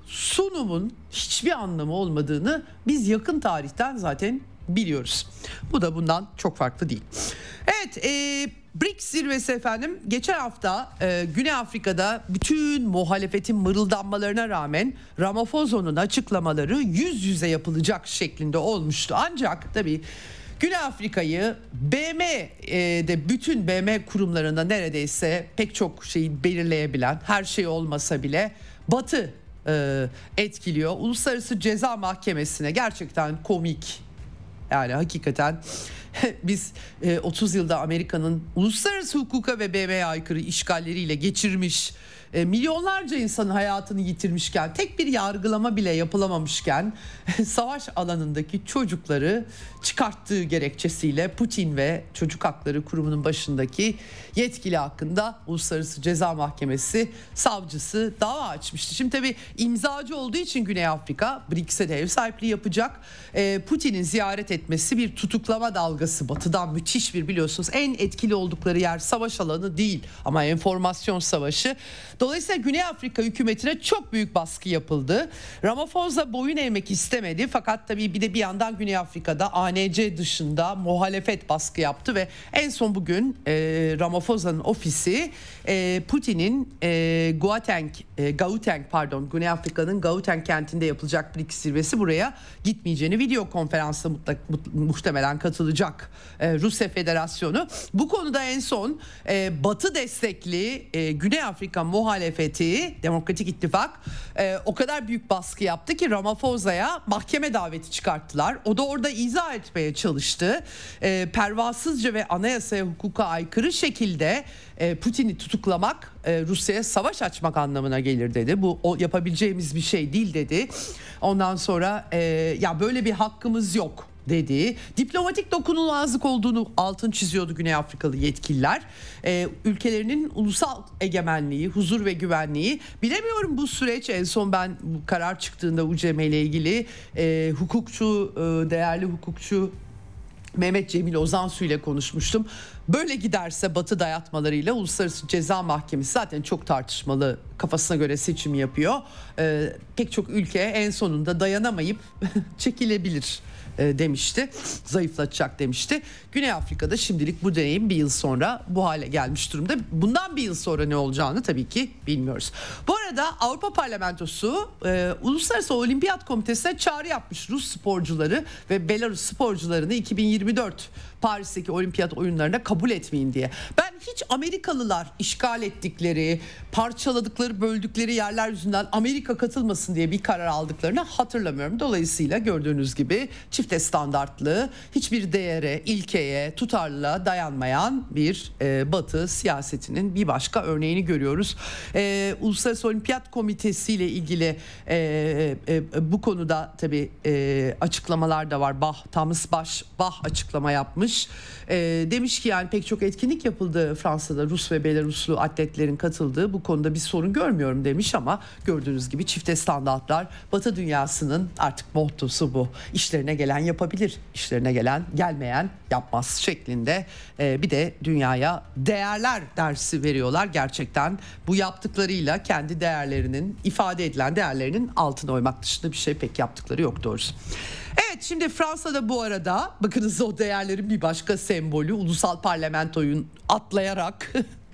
sunumun hiçbir anlamı olmadığını biz yakın tarihten zaten biliyoruz. Bu da bundan çok farklı değil. Evet, e, B R I C S zirvesi efendim geçen hafta e, Güney Afrika'da bütün muhalefetin mırıldanmalarına rağmen Ramaphosa'nın açıklamaları yüz yüze yapılacak şeklinde olmuştu. Ancak tabii Güney Afrika'yı B M'de bütün B M kurumlarında neredeyse pek çok şeyi belirleyebilen, her şey olmasa bile Batı e, etkiliyor. Uluslararası Ceza Mahkemesi'ne gerçekten komik, yani hakikaten biz e, otuz yılda Amerika'nın uluslararası hukuka ve B M'ye aykırı işgalleriyle geçirmiş, e, milyonlarca insanın hayatını yitirmişken, tek bir yargılama bile yapılamamışken savaş alanındaki çocukları çıkarttığı gerekçesiyle Putin ve Çocuk Hakları Kurumu'nun başındaki yetkili hakkında Uluslararası Ceza Mahkemesi savcısı dava açmıştı. Şimdi tabii imzacı olduğu için Güney Afrika B R I C S'e de ev sahipliği yapacak. E, Putin'in ziyaret etmesi bir tutuklama dalgası. Batı'dan müthiş bir, biliyorsunuz en etkili oldukları yer savaş alanı değil ama enformasyon savaşı. Dolayısıyla Güney Afrika hükümetine çok büyük baskı yapıldı. Ramaphosa boyun eğmek istemedi, fakat tabii bir de bir yandan Güney Afrika'da A N C dışında muhalefet baskı yaptı ve en son bugün e, Ramaphosa'nın ofisi e, Putin'in e, Gauteng, e, Gauteng pardon Güney Afrika'nın Gauteng kentinde yapılacak B R I C S zirvesi, buraya gitmeyeceğini, video konferansla mutlak, muhtemelen katılacak e, Rusya Federasyonu. Bu konuda en son e, Batı destekli e, Güney Afrika muhalefeti, Demokratik İttifak e, o kadar büyük baskı yaptı ki Ramaphosa'ya mahkeme daveti çıkarttılar. O da orada izah etmeye çalıştı. E, pervasızca ve anayasaya, hukuka aykırı şekilde e, Putin'i tutuklamak e, Rusya'ya savaş açmak anlamına gelir dedi. Bu o, yapabileceğimiz bir şey değil dedi. Ondan sonra e, ya böyle bir hakkımız yok dedi. Diplomatik dokunulmazlık olduğunu altın çiziyordu Güney Afrikalı yetkililer. Ee, ülkelerinin ulusal egemenliği, huzur ve güvenliği. Bilemiyorum, bu süreç en son ben bu karar çıktığında U C M ile ilgili e, hukukçu, e, değerli hukukçu Mehmet Cemil Ozansu ile konuşmuştum. Böyle giderse Batı dayatmalarıyla Uluslararası Ceza Mahkemesi zaten çok tartışmalı, kafasına göre seçim yapıyor. Ee, pek çok ülke en sonunda dayanamayıp çekilebilir demişti. Zayıflatacak demişti. Güney Afrika'da şimdilik bu deneyim bir yıl sonra bu hale gelmiş durumda. Bundan bir yıl sonra ne olacağını tabii ki bilmiyoruz. Bu arada Avrupa Parlamentosu e, Uluslararası Olimpiyat Komitesi'ne çağrı yapmış Rus sporcuları ve Belarus sporcularını iki bin yirmi dört Paris'teki olimpiyat oyunlarına kabul etmeyin diye. Ben hiç Amerikalılar işgal ettikleri, parçaladıkları, böldükleri yerler yüzünden Amerika katılmasın diye bir karar aldıklarını hatırlamıyorum. Dolayısıyla gördüğünüz gibi çifte standartlı, hiçbir değere, ilkeye, tutarlılığa dayanmayan bir e, Batı siyasetinin bir başka örneğini görüyoruz. E, Uluslararası Olimpiyat Komitesi ile ilgili e, e, bu konuda tabii e, açıklamalar da var. Bach, Thomas Bach, Bach açıklama yapmış. E, demiş ki yani pek çok etkinlik yapıldı Fransa'da, Rus ve Belaruslu atletlerin katıldığı, bu konuda bir sorun görmüyorum demiş ama gördüğünüz gibi çifte standartlar Batı dünyasının artık mottosu bu. İşlerine gelen yapabilir, işlerine gelen gelmeyen yapmaz şeklinde e, bir de dünyaya değerler dersi veriyorlar. Gerçekten bu yaptıklarıyla kendi değerlerinin, ifade edilen değerlerinin altına oymak dışında bir şey pek yaptıkları yok doğrusu. Evet, şimdi Fransa'da bu arada bakınız o değerlerin bir başka sembolü, ulusal parlamentoyu atlayarak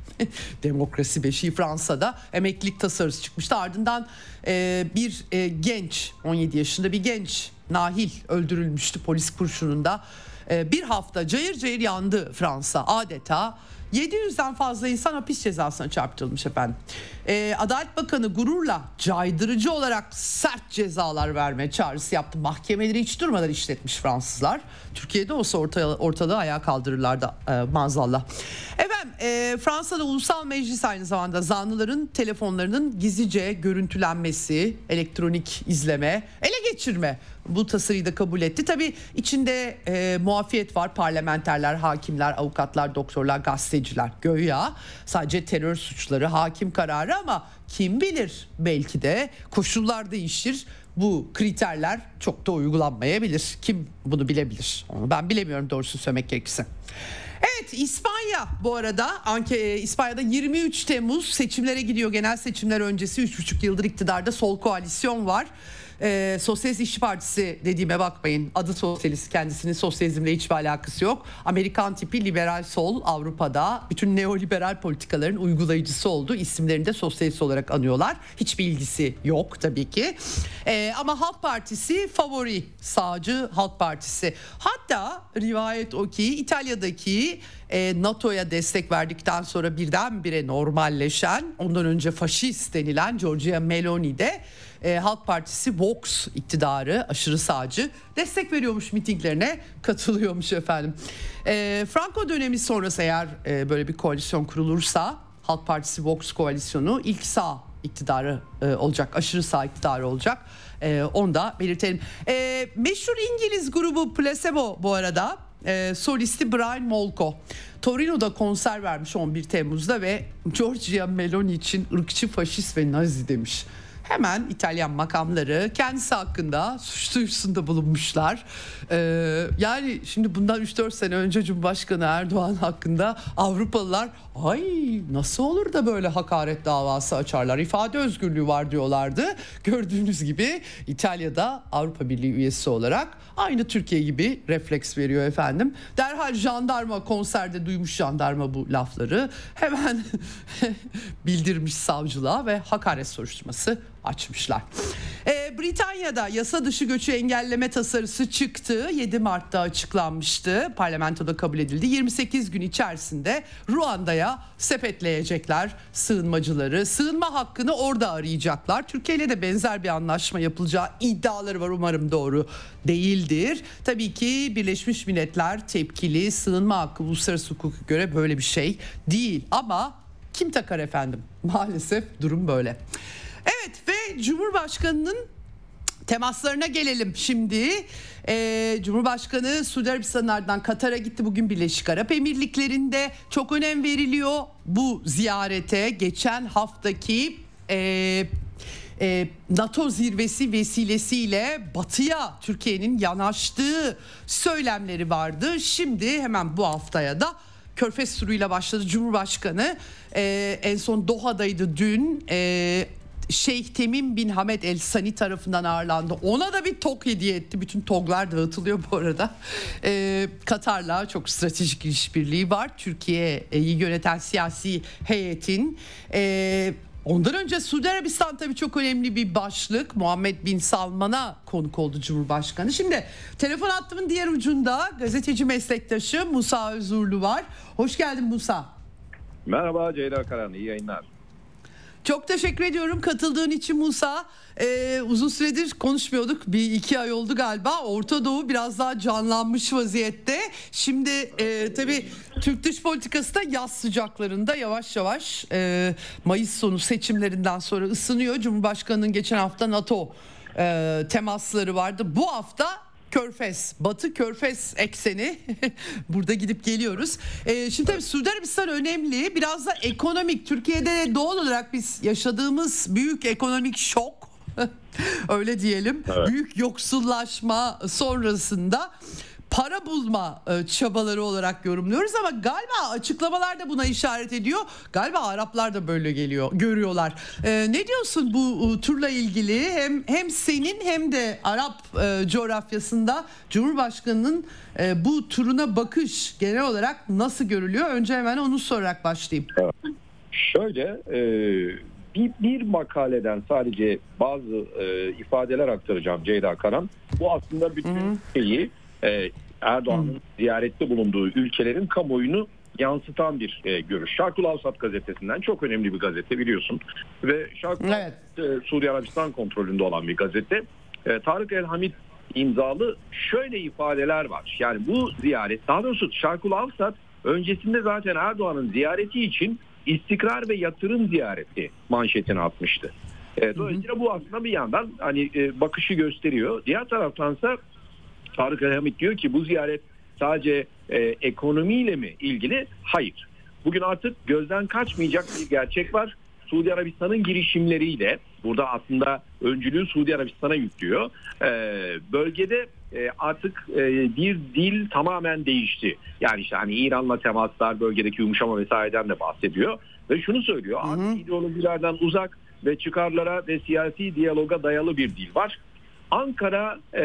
demokrasi beşiği Fransa'da emeklilik tasarısı çıkmıştı. Ardından e, bir e, genç, on yedi yaşında bir genç Nahil öldürülmüştü polis kurşununda. E, bir hafta cayır cayır yandı Fransa adeta. yedi yüzden fazla insan hapis cezasına çarptırılmış efendim. Ee, Adalet Bakanı gururla caydırıcı olarak sert cezalar verme çağrısı yaptı. Mahkemeleri hiç durmadan işletmiş Fransızlar. Türkiye'de olsa ortalığı, ortalığı ayağa kaldırırlardı e, maazallah. Efendim e, Fransa'da Ulusal Meclis aynı zamanda zanlıların telefonlarının gizlice görüntülenmesi, elektronik izleme, ele geçirme, bu tasarıyı da kabul etti. Tabii içinde e, muafiyet var. Parlamenterler, hakimler, avukatlar, doktorlar, gazeteciler. Göya sadece terör suçları, hakim kararı ama kim bilir, belki de koşullar değişir. Bu kriterler çok da uygulanmayabilir. Kim bunu bilebilir? Onu ben bilemiyorum doğrusu söylemek gerekirse. Evet, İspanya bu arada İspanya'da yirmi üç Temmuz seçimlere gidiyor. Genel seçimler öncesi üç buçuk yıldır iktidarda sol koalisyon var. Ee, Sosyalist İşçi Partisi dediğime bakmayın. Adı sosyalist, kendisinin sosyalizmle hiçbir alakası yok. Amerikan tipi liberal sol, Avrupa'da bütün neoliberal politikaların uygulayıcısı oldu. İsimlerini de sosyalist olarak anıyorlar. Hiçbir ilgisi yok tabii ki. Ee, ama Halk Partisi favori, sağcı Halk Partisi. Hatta rivayet o ki İtalya'daki e, NATO'ya destek verdikten sonra birdenbire normalleşen, ondan önce faşist denilen Giorgia Meloni de E, Halk Partisi Vox iktidarı, aşırı sağcı, destek veriyormuş, mitinglerine katılıyormuş efendim. E, Franco dönemi sonrası eğer e, böyle bir koalisyon kurulursa Halk Partisi Vox koalisyonu ilk sağ iktidarı e, olacak, aşırı sağ iktidarı olacak. E, onu da belirtelim. E, meşhur İngiliz grubu Placebo bu arada e, solisti Brian Molko Torino'da konser vermiş on bir Temmuz'da ve Giorgia Meloni için ırkçı, faşist ve nazi demiş. Hemen İtalyan makamları kendisi hakkında suç duyurusunda bulunmuşlar. Ee, yani şimdi bundan üç dört sene önce Cumhurbaşkanı Erdoğan hakkında Avrupalılar ay nasıl olur da böyle hakaret davası açarlar, ifade özgürlüğü var diyorlardı. Gördüğünüz gibi İtalya'da Avrupa Birliği üyesi olarak aynı Türkiye gibi refleks veriyor efendim. Derhal jandarma, konserde duymuş jandarma bu lafları, hemen bildirmiş savcılığa ve hakaret soruşturması açmışlar. Ee, Britanya'da yasa dışı göçü engelleme tasarısı çıktı. yedi Mart'ta açıklanmıştı. Parlamentoda kabul edildi. yirmi sekiz gün içerisinde Ruanda'ya sepetleyecekler sığınmacıları. Sığınma hakkını orada arayacaklar. Türkiye ile de benzer bir anlaşma yapılacağı iddiaları var. Umarım doğru değildir. Tabii ki Birleşmiş Milletler tepkili. Sığınma hakkı uluslararası hukuka göre böyle bir şey değil. Ama kim takar efendim? Maalesef durum böyle. Evet ve Cumhurbaşkanı'nın temaslarına gelelim şimdi. Ee, Cumhurbaşkanı Suudi Arabistan'ın ardından Katar'a gitti. Bugün Birleşik Arap Emirlikleri'nde çok önem veriliyor bu ziyarete. Geçen haftaki e, e, NATO zirvesi vesilesiyle Batı'ya Türkiye'nin yanaştığı söylemleri vardı. Şimdi hemen bu haftaya da Körfez turuyla başladı Cumhurbaşkanı. Ee, en son Doha'daydı dün. Ee, Şeyh Temim bin Hamed El Sani tarafından ağırlandı. Ona da bir TOG hediye etti. Bütün TOG'lar dağıtılıyor bu arada. Ee, Katar'la çok stratejik işbirliği var. Türkiye'yi yöneten siyasi heyetin. Ee, ondan önce Suudi Arabistan tabii çok önemli bir başlık. Muhammed Bin Salman'a konuk oldu Cumhurbaşkanı. Şimdi telefon hattımın diğer ucunda gazeteci meslektaşı Musa Özurlu var. Hoş geldin Musa. Merhaba Ceyda Karan, iyi yayınlar. Çok teşekkür ediyorum katıldığın için Musa. Ee, uzun süredir konuşmuyorduk. Bir iki ay oldu galiba. Orta Doğu biraz daha canlanmış vaziyette. Şimdi e, tabii Türk dış politikası da yaz sıcaklarında yavaş yavaş e, Mayıs sonu seçimlerinden sonra ısınıyor. Cumhurbaşkanı'nın geçen hafta NATO e, temasları vardı. Bu hafta Körfez, Batı Körfez ekseni burada gidip geliyoruz. Ee, şimdi tabii Suudi Arabistan önemli. Biraz da ekonomik. Türkiye'de doğal olarak biz yaşadığımız büyük ekonomik şok, öyle diyelim. Evet. Büyük yoksullaşma sonrasında para bulma çabaları olarak yorumluyoruz ama galiba açıklamalar da buna işaret ediyor. Galiba Araplar da böyle geliyor, görüyorlar. Ee, ne diyorsun bu turla ilgili? Hem hem senin hem de Arap e, coğrafyasında Cumhurbaşkanı'nın e, bu turuna bakış genel olarak nasıl görülüyor? Önce hemen onu sorarak başlayayım. Evet. Şöyle e, bir, bir makaleden sadece bazı e, ifadeler aktaracağım Ceyda Karan. Bu aslında bütün Hı-hı. şeyi Ee, Erdoğan'ın hmm. ziyarette bulunduğu ülkelerin kamuoyunu yansıtan bir e, görüş. Şarkul Avsat gazetesinden, çok önemli bir gazete biliyorsun. Ve Şarkul evet. e, Suudi Arabistan kontrolünde olan bir gazete. E, Tarık El Hamid imzalı şöyle ifadeler var. Yani bu ziyaret, daha doğrusu Şarkul Avsat öncesinde zaten Erdoğan'ın ziyareti için istikrar ve yatırım ziyareti manşetine atmıştı. E, dolayısıyla hmm. bu aslında bir yandan hani e, bakışı gösteriyor. Diğer taraftansa Tarık El Hamid diyor ki bu ziyaret sadece e, ekonomiyle mi ilgili? Hayır. Bugün artık gözden kaçmayacak bir gerçek var. Suudi Arabistan'ın girişimleriyle, burada aslında öncülüğü Suudi Arabistan'a yüklüyor. Ee, bölgede e, artık e, bir dil tamamen değişti. Yani işte hani İran'la temaslar, bölgedeki yumuşama vesaireden de bahsediyor. Ve şunu söylüyor, hı hı. artık ideolojilerden uzak ve çıkarlara ve siyasi diyaloga dayalı bir dil var. Ankara e,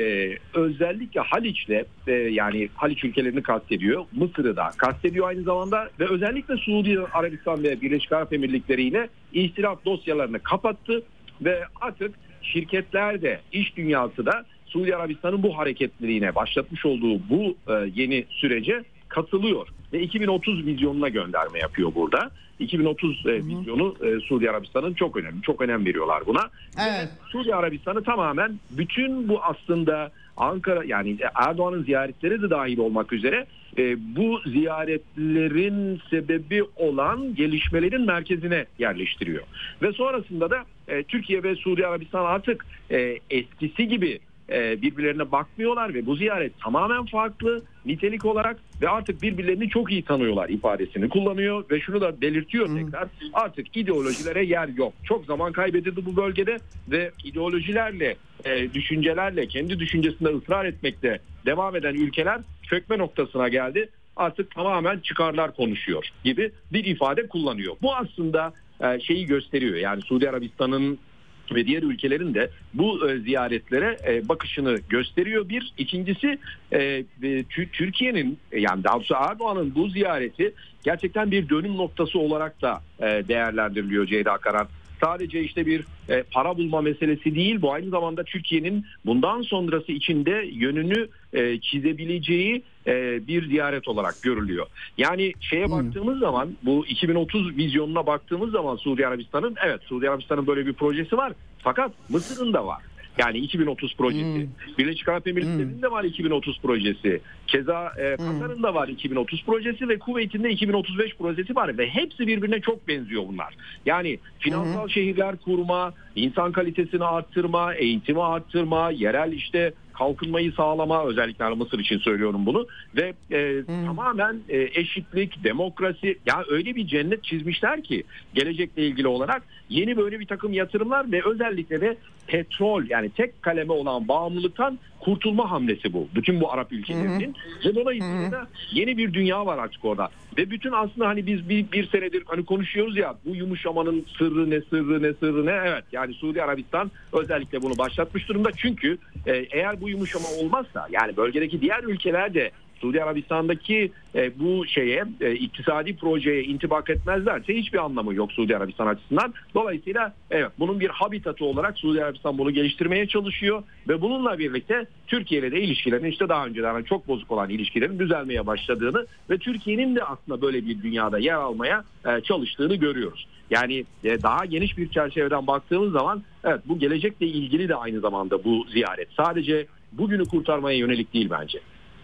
özellikle Haliç'le e, yani Haliç ülkelerini kastediyor. Mısır'ı da kastediyor aynı zamanda ve özellikle Suudi Arabistan ve Birleşik Arap Emirlikleri yine ihtilaf dosyalarını kapattı ve artık şirketler de, iş dünyası da Suudi Arabistan'ın bu hareketliliğine başlatmış olduğu bu e, yeni sürece katılıyor ve iki bin otuz vizyonuna gönderme yapıyor burada. iki bin otuz e, vizyonu e, Suudi Arabistan'ın çok önemli. Çok önem veriyorlar buna. Evet. Ve Suudi Arabistan'ı tamamen bütün bu aslında Ankara, yani Erdoğan'ın ziyaretleri de dahil olmak üzere e, bu ziyaretlerin sebebi olan gelişmelerin merkezine yerleştiriyor. Ve sonrasında da e, Türkiye ve Suudi Arabistan artık e, eskisi gibi birbirlerine bakmıyorlar ve bu ziyaret tamamen farklı nitelik olarak ve artık birbirlerini çok iyi tanıyorlar ifadesini kullanıyor ve şunu da belirtiyor Hı. tekrar, artık ideolojilere yer yok. Çok zaman kaybedildi bu bölgede ve ideolojilerle, e, düşüncelerle, kendi düşüncesinde ısrar etmekte devam eden ülkeler çökme noktasına geldi. Artık tamamen çıkarlar konuşuyor gibi bir ifade kullanıyor. Bu aslında e, şeyi gösteriyor, yani Suudi Arabistan'ın ve diğer ülkelerin de bu e, ziyaretlere e, bakışını gösteriyor. Bir, ikincisi e, Türkiye'nin, yani daha doğrusu Erdoğan'ın bu ziyareti gerçekten bir dönüm noktası olarak da e, değerlendiriliyor Ceyda Karan. Sadece işte bir e, para bulma meselesi değil, bu aynı zamanda Türkiye'nin bundan sonrası içinde yönünü e, çizebileceği e, bir ziyaret olarak görülüyor. Yani şeye hmm. baktığımız zaman, bu iki bin otuz vizyonuna baktığımız zaman Suudi Arabistan'ın, evet Suudi Arabistan'ın böyle bir projesi var, fakat Mısır'ın da var. Yani iki bin otuz projesi. Hmm. Birleşik Arap Emirlikleri'nin hmm. de var iki bin otuz projesi. Keza e, Katar'ın hmm. da var iki bin otuz projesi ve Kuveyt'in de iki bin otuz beş projesi var ve hepsi birbirine çok benziyor bunlar. Yani finansal hmm. şehirler kurma, insan kalitesini arttırma, eğitimi arttırma, yerel işte kalkınmayı sağlama, özellikle Mısır için söylüyorum bunu ve e, hmm. tamamen e, eşitlik, demokrasi, ya öyle bir cennet çizmişler ki gelecekle ilgili olarak yeni böyle bir takım yatırımlar ve özellikle de petrol, yani tek kaleme olan bağımlılıktan kurtulma hamlesi bu. Bütün bu Arap ülkelerinin hmm. ve dolayısıyla da yeni bir dünya var artık orada. Ve bütün aslında hani biz bir, bir senedir hani konuşuyoruz ya, bu yumuşamanın sırrı ne, sırrı ne, sırrı ne? Evet, yani Suudi Arabistan özellikle bunu başlatmış durumda. Çünkü e, eğer bu yumuşama olmazsa, yani bölgedeki diğer ülkeler de Suudi Arabistan'daki e, bu şeye, e, iktisadi projeye intibak etmezlerse hiçbir anlamı yok Suudi Arabistan açısından. Dolayısıyla evet, bunun bir habitatı olarak Suudi Arabistan bunu geliştirmeye çalışıyor ve bununla birlikte Türkiye ile de ilişkilerin, işte daha önceden çok bozuk olan ilişkilerin düzelmeye başladığını ve Türkiye'nin de aslında böyle bir dünyada yer almaya e, çalıştığını görüyoruz. Yani e, daha geniş bir çerçeveden baktığımız zaman evet, bu gelecekle ilgili de aynı zamanda bu ziyaret sadece bugünü kurtarmaya yönelik değil bence.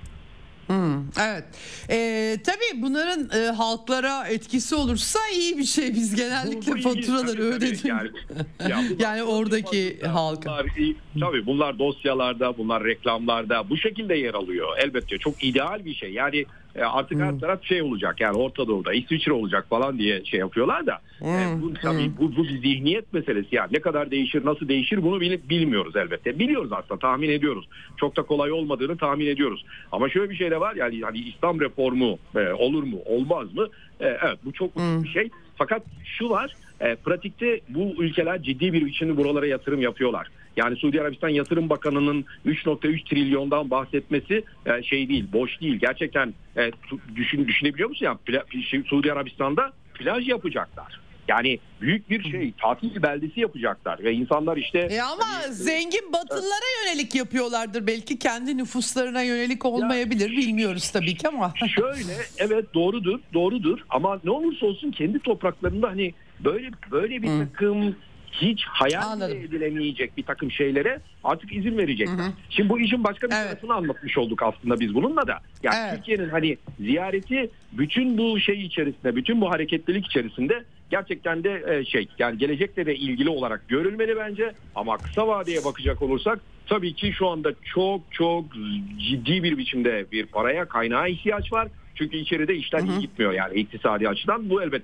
Hmm, evet. Ee, tabii bunların e, halklara etkisi olursa iyi bir şey. Biz genellikle bu, bu faturaları ödedik. Yani, ya yani oradaki halka. Bunlar, tabii bunlar dosyalarda, bunlar reklamlarda bu şekilde yer alıyor. Elbette çok ideal bir şey. Yani artık hmm. her taraf şey olacak, yani Orta Doğu'da İsviçre olacak falan diye şey yapıyorlar da hmm. bu tabii hmm. bu, bu bir zihniyet meselesi. Yani ne kadar değişir, nasıl değişir bunu bilmiyoruz elbette. Biliyoruz aslında, tahmin ediyoruz. Çok da kolay olmadığını tahmin ediyoruz. Ama şöyle bir şey de var, yani hani İslam reformu e, olur mu, olmaz mı? E, evet, bu çok hmm. bir şey. Fakat şu var, e, pratikte bu ülkeler ciddi bir biçimde buralara yatırım yapıyorlar. Yani Suudi Arabistan Yatırım Bakanı'nın üç nokta üç trilyondan bahsetmesi e, şey değil, boş değil. Gerçekten e, düşün, düşünebiliyor musun? Yani pla- Suudi Arabistan'da plaj yapacaklar. Yani büyük bir şey, tatil beldesi yapacaklar ve insanlar işte... E ama hani, zengin Batılılara yönelik yapıyorlardır. Belki kendi nüfuslarına yönelik olmayabilir. Ya, bilmiyoruz tabii ki ama. Şöyle, evet doğrudur, doğrudur ama ne olursa olsun kendi topraklarında hani böyle böyle bir takım... hiç hayal edilemeyecek bir takım şeylere artık izin verecekler. Hı hı. Şimdi bu işin başka bir evet. tarafını anlatmış olduk aslında biz bununla da. Yani evet. Türkiye'nin hani ziyareti bütün bu şey içerisinde, bütün bu hareketlilik içerisinde gerçekten de şey, yani gelecekle de ilgili olarak görülmeli bence. Ama kısa vadeye bakacak olursak tabii ki şu anda çok çok ciddi bir biçimde bir paraya, kaynağa ihtiyaç var. Çünkü içeride işler hı hı. iyi gitmiyor, yani iktisadi açıdan. Bu elbette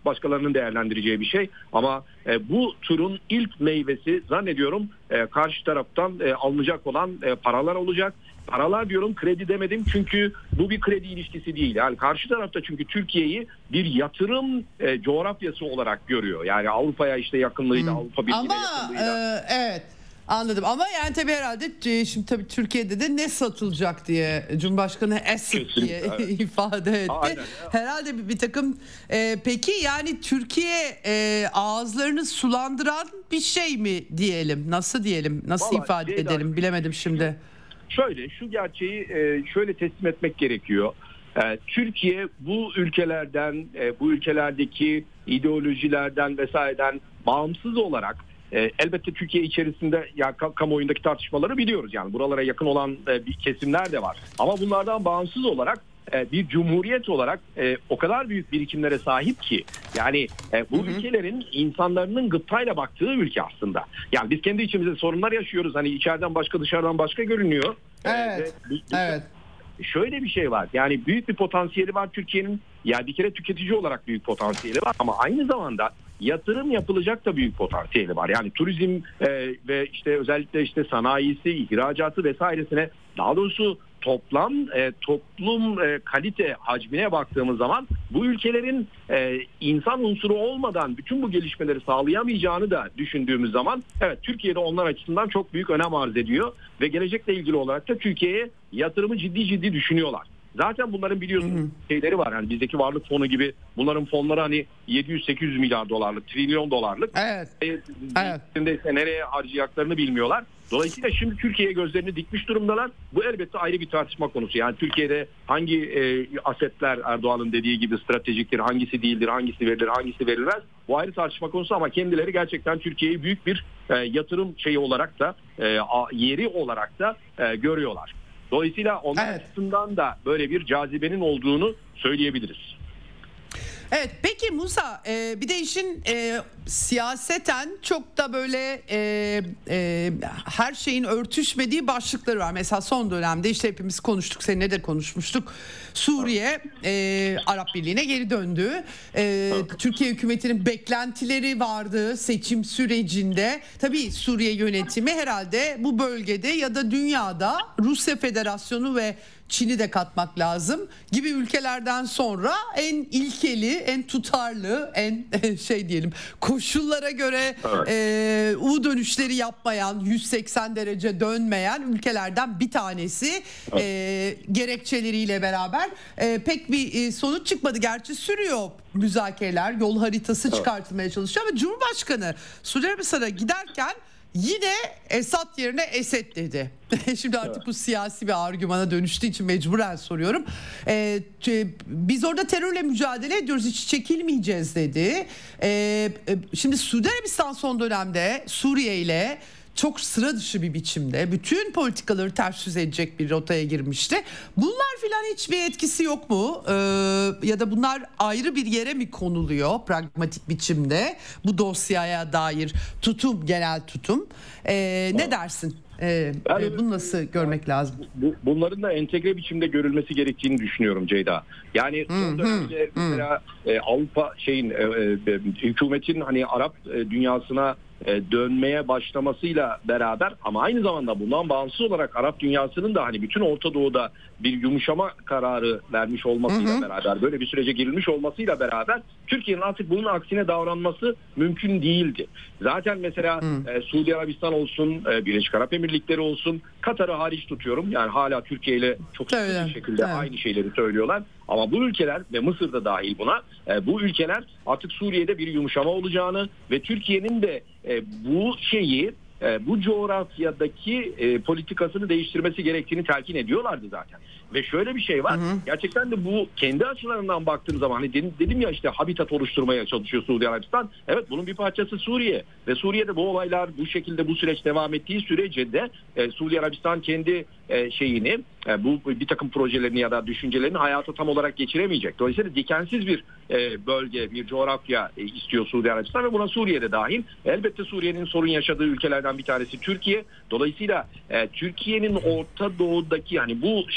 başkalarının değerlendireceği bir şey. Ama e, bu turun ilk meyvesi zannediyorum e, karşı taraftan e, alınacak olan e, paralar olacak. Paralar diyorum, kredi demedim çünkü bu bir kredi ilişkisi değil. Yani karşı tarafta çünkü Türkiye'yi bir yatırım e, coğrafyası olarak görüyor. Yani Avrupa'ya işte yakınlığıyla, hmm. Avrupa Birliği'ne Ama, yakınlığıyla. E, evet. Anladım ama yani tabii herhalde şimdi tabii Türkiye'de de ne satılacak diye Cumhurbaşkanı asset diye evet. ifade etti. Aynen. Herhalde bir, bir takım e, peki yani Türkiye e, ağızlarını sulandıran bir şey mi diyelim? Nasıl diyelim? Nasıl Vallahi ifade edelim? Daha, bilemedim şimdi. Şöyle şu gerçeği e, şöyle teslim etmek gerekiyor. E, Türkiye bu ülkelerden, e, bu ülkelerdeki ideolojilerden vesaireden bağımsız olarak E, elbette Türkiye içerisinde ya kamuoyundaki tartışmaları biliyoruz, yani buralara yakın olan e, bir kesimler de var. Ama bunlardan bağımsız olarak e, bir cumhuriyet olarak e, o kadar büyük birikimlere sahip ki yani e, bu hı hı. ülkelerin insanların gıptayla baktığı ülke aslında. Yani biz kendi içimizde sorunlar yaşıyoruz. Hani içeriden başka dışarıdan başka görünüyor. Evet. E, ve, evet. Şöyle bir şey var. Yani büyük bir potansiyeli var Türkiye'nin. Ya bir kere tüketici olarak büyük potansiyeli var ama aynı zamanda yatırım yapılacak da büyük potansiyeli var. Yani turizm e, ve işte özellikle işte sanayisi, ihracatı vesairesine, daha doğrusu toplam e, toplum e, kalite hacmine baktığımız zaman bu ülkelerin e, insan unsuru olmadan bütün bu gelişmeleri sağlayamayacağını da düşündüğümüz zaman evet, Türkiye'de onlar açısından çok büyük önem arz ediyor ve gelecekle ilgili olarak da Türkiye'ye yatırımı ciddi ciddi düşünüyorlar. Zaten bunların biliyorsunuz hı hı. şeyleri var. Yani bizdeki varlık fonu gibi bunların fonları hani yedi yüz sekiz yüz milyar dolarlık, trilyon dolarlık. Evet. E, evet. Şimdi nereye harcayacaklarını bilmiyorlar. Dolayısıyla şimdi Türkiye'ye gözlerini dikmiş durumdalar. Bu elbette ayrı bir tartışma konusu. Yani Türkiye'de hangi e, asetler Erdoğan'ın dediği gibi stratejiktir, hangisi değildir, hangisi verilir, hangisi verilmez. Bu ayrı tartışma konusu ama kendileri gerçekten Türkiye'yi büyük bir e, yatırım şeyi olarak da e, yeri olarak da e, görüyorlar. Dolayısıyla onlar evet. açısından da böyle bir cazibenin olduğunu söyleyebiliriz. Evet, peki Musa, e, bir de işin e, siyaseten çok da böyle e, e, her şeyin örtüşmediği başlıkları var. Mesela son dönemde işte hepimiz konuştuk, seninle de konuşmuştuk. Suriye e, Arap Birliği'ne geri döndü. E, Türkiye hükümetinin beklentileri vardı seçim sürecinde. Tabii Suriye yönetimi herhalde bu bölgede ya da dünyada Rusya Federasyonu ve Çin'i de katmak lazım gibi ülkelerden sonra en ilkeli, en tutarlı, en şey diyelim koşullara göre evet. e, U dönüşleri yapmayan, yüz seksen derece dönmeyen ülkelerden bir tanesi evet. e, gerekçeleriyle beraber e, pek bir e, sonuç çıkmadı. Gerçi sürüyor müzakereler, yol haritası evet. çıkartılmaya çalışıyor ama Cumhurbaşkanı Suudi Arabistan'a giderken yine Esad yerine Esed dedi. Şimdi artık evet. bu siyasi bir argümana dönüştüğü için mecburen soruyorum. Ee, biz orada terörle mücadele ediyoruz, hiç çekilmeyeceğiz dedi. Ee, şimdi Suudi Arabistan son dönemde Suriye ile çok sıra dışı bir biçimde bütün politikaları ters yüz edecek bir rotaya girmişti. Bunlar filan hiçbir etkisi yok mu? Ee, ya da bunlar ayrı bir yere mi konuluyor pragmatik biçimde? Bu dosyaya dair tutum, genel tutum. Ee, ne dersin? Ee, yani, bunu nasıl görmek lazım? Bu, bunların da entegre biçimde görülmesi gerektiğini düşünüyorum Ceyda. Yani son dönemde mesela e, Avrupa şeyin e, e, hükümetin hani Arap e, dünyasına e, dönmeye başlamasıyla beraber ama aynı zamanda bundan bağımsız olarak Arap dünyasının da hani bütün Orta Doğu'da bir yumuşama kararı vermiş olmasıyla hı hı. beraber, böyle bir sürece girilmiş olmasıyla beraber Türkiye'nin artık bunun aksine davranması mümkün değildi. Zaten mesela e, Suudi Arabistan olsun, e, Birleşik Arap Emirlikleri olsun, Katar'ı hariç tutuyorum. Yani hala Türkiye ile çok sıkı bir şekilde evet. aynı şeyleri söylüyorlar. Ama bu ülkeler ve Mısır da dahil buna, e, bu ülkeler artık Suriye'de bir yumuşama olacağını ve Türkiye'nin de e, bu şeyi, e, bu coğrafyadaki e, politikasını değiştirmesi gerektiğini telkin ediyorlardı zaten. Ve şöyle bir şey var. Hı hı. Gerçekten de bu kendi açılarından baktığım zaman hani dedim, dedim ya işte habitat oluşturmaya çalışıyor Suudi Arabistan. Evet, bunun bir parçası Suriye. Ve Suriye'de bu olaylar bu şekilde bu süreç devam ettiği sürece de e, Suudi Arabistan kendi e, şeyini e, bu bir takım projelerini ya da düşüncelerini hayata tam olarak geçiremeyecek. Dolayısıyla dikensiz bir e, bölge, bir coğrafya e, istiyor Suudi Arabistan ve buna Suriye'de dahil. Elbette Suriye'nin sorun yaşadığı ülkelerden bir tanesi Türkiye. Dolayısıyla e, Türkiye'nin Orta Doğu'daki hani bu şeyiyle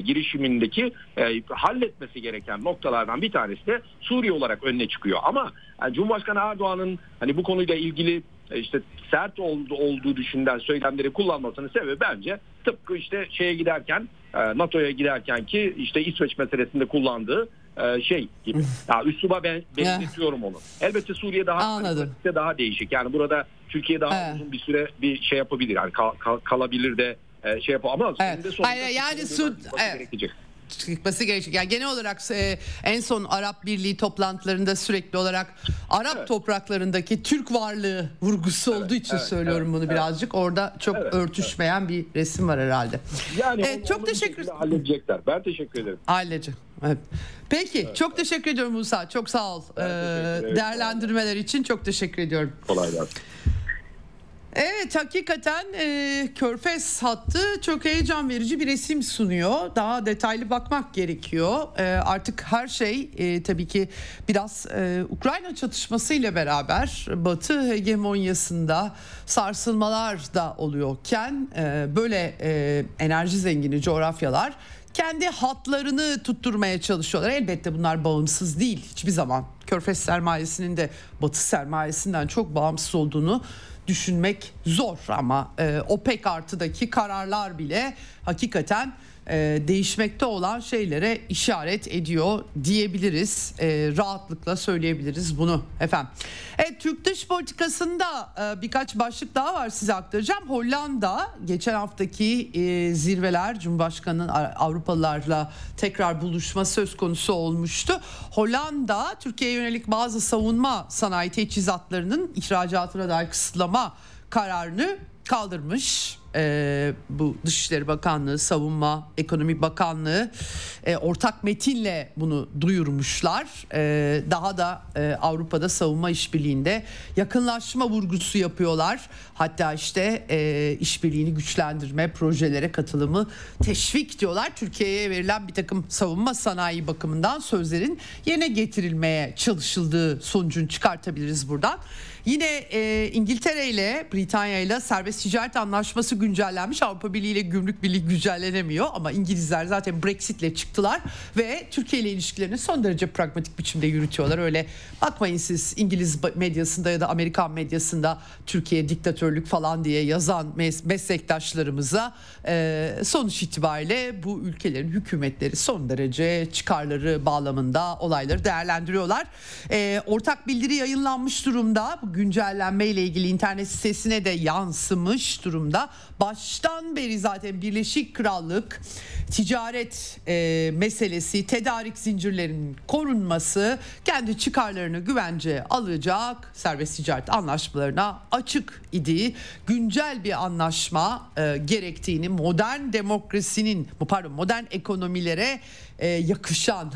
girişimindeki e, halletmesi gereken noktalardan bir tanesi de Suriye olarak önüne çıkıyor. Ama yani Cumhurbaşkanı Erdoğan'ın hani bu konuyla ilgili e, işte sert oldu, olduğu düşünülen söylemleri kullanmasının sebebi bence tıpkı işte şeye giderken e, NATO'ya giderken ki işte İsveç meselesinde kullandığı e, şey gibi. Ya üsluba ben benzetiyorum onu. Elbette Suriye daha daha değişik. Yani burada Türkiye daha evet. uzun bir süre bir şey yapabilir. Yani kal, kal, kalabilir de e, şey yapar ama evet. sonunda Hayır, yani su evet. gerekecek. Çıkması gerekecek. Yani genel olarak e, en son Arap Birliği toplantılarında sürekli olarak Arap evet. topraklarındaki Türk varlığı vurgusu evet, olduğu için evet, söylüyorum evet, bunu evet. birazcık. Orada çok evet, örtüşmeyen evet. bir resim var herhalde. Yani evet, çok teşekkür ederim. Halledecekler. Ben teşekkür ederim. Halledecek. Evet. Peki evet, çok evet. teşekkür ediyorum Musa. Çok sağ ol. Ee, değerlendirmeler için çok teşekkür ediyorum. Kolay gelsin. Evet, hakikaten e, Körfez hattı çok heyecan verici bir resim sunuyor. Daha detaylı bakmak gerekiyor. E, artık her şey e, tabii ki biraz e, Ukrayna çatışmasıyla beraber Batı hegemonyasında sarsılmalar da oluyorken e, böyle e, enerji zengini coğrafyalar kendi hatlarını tutturmaya çalışıyorlar. Elbette bunlar bağımsız değil hiçbir zaman. Körfez sermayesinin de Batı sermayesinden çok bağımsız olduğunu düşünmek zor ama e, OPEC artıdaki kararlar bile hakikaten e, değişmekte olan şeylere işaret ediyor diyebiliriz. E, rahatlıkla söyleyebiliriz bunu efendim. Evet, Türk dış politikasında e, birkaç başlık daha var, size aktaracağım. Hollanda geçen haftaki e, zirveler, Cumhurbaşkanı'nın Avrupalılarla tekrar buluşma söz konusu olmuştu. Hollanda Türkiye'ye yönelik bazı savunma sanayi teçhizatlarının ihracatına dair kısıtlama kararını kaldırmış. Ee, bu Dışişleri Bakanlığı, Savunma Ekonomi Bakanlığı e, ortak metinle bunu duyurmuşlar. E, daha da e, Avrupa'da savunma işbirliğinde yakınlaşma vurgusu yapıyorlar. Hatta işte e, işbirliğini güçlendirme, projelere katılımı teşvik diyorlar. Türkiye'ye verilen bir takım savunma sanayi bakımından sözlerin yerine getirilmeye çalışıldığı sonucunu çıkartabiliriz buradan. Yine e, İngiltere ile Britanya ile serbest ticaret anlaşması güncellenmiş. Avrupa Birliği ile Gümrük Birliği güncellenemiyor ama İngilizler zaten Brexit'le çıktılar ve Türkiye ile ilişkilerini son derece pragmatik biçimde yürütüyorlar. Öyle bakmayın siz İngiliz medyasında ya da Amerikan medyasında Türkiye diktatörlük falan diye yazan mes- meslektaşlarımıza e, sonuç itibariyle bu ülkelerin hükümetleri son derece çıkarları bağlamında olayları değerlendiriyorlar. E, ortak bildiri yayınlanmış durumda. Bu güncellenme ile ilgili internet sitesine de yansımış durumda. Baştan beri zaten Birleşik Krallık ticaret e, meselesi, tedarik zincirlerinin korunması, kendi çıkarlarını güvence alacak serbest ticaret anlaşmalarına açık idi. Güncel bir anlaşma e, gerektiğini, modern demokrasinin, pardon modern ekonomilere e, yakışan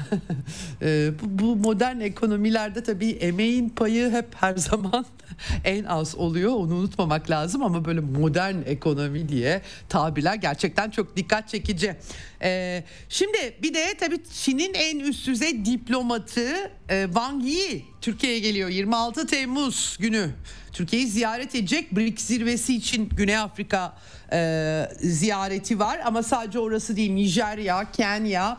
e, bu, bu modern ekonomilerde tabii emeğin payı hep her zaman en az oluyor, onu unutmamak lazım ama böyle modern ekonomi diye tabirler gerçekten çok dikkat çekici. Ee, şimdi bir de tabii Çin'in en üst düzey diplomatı e, Wang Yi Türkiye'ye geliyor. yirmi altı Temmuz günü Türkiye'yi ziyaret edecek. B R I C S zirvesi için Güney Afrika e, ziyareti var ama sadece orası değil, Nijerya, Kenya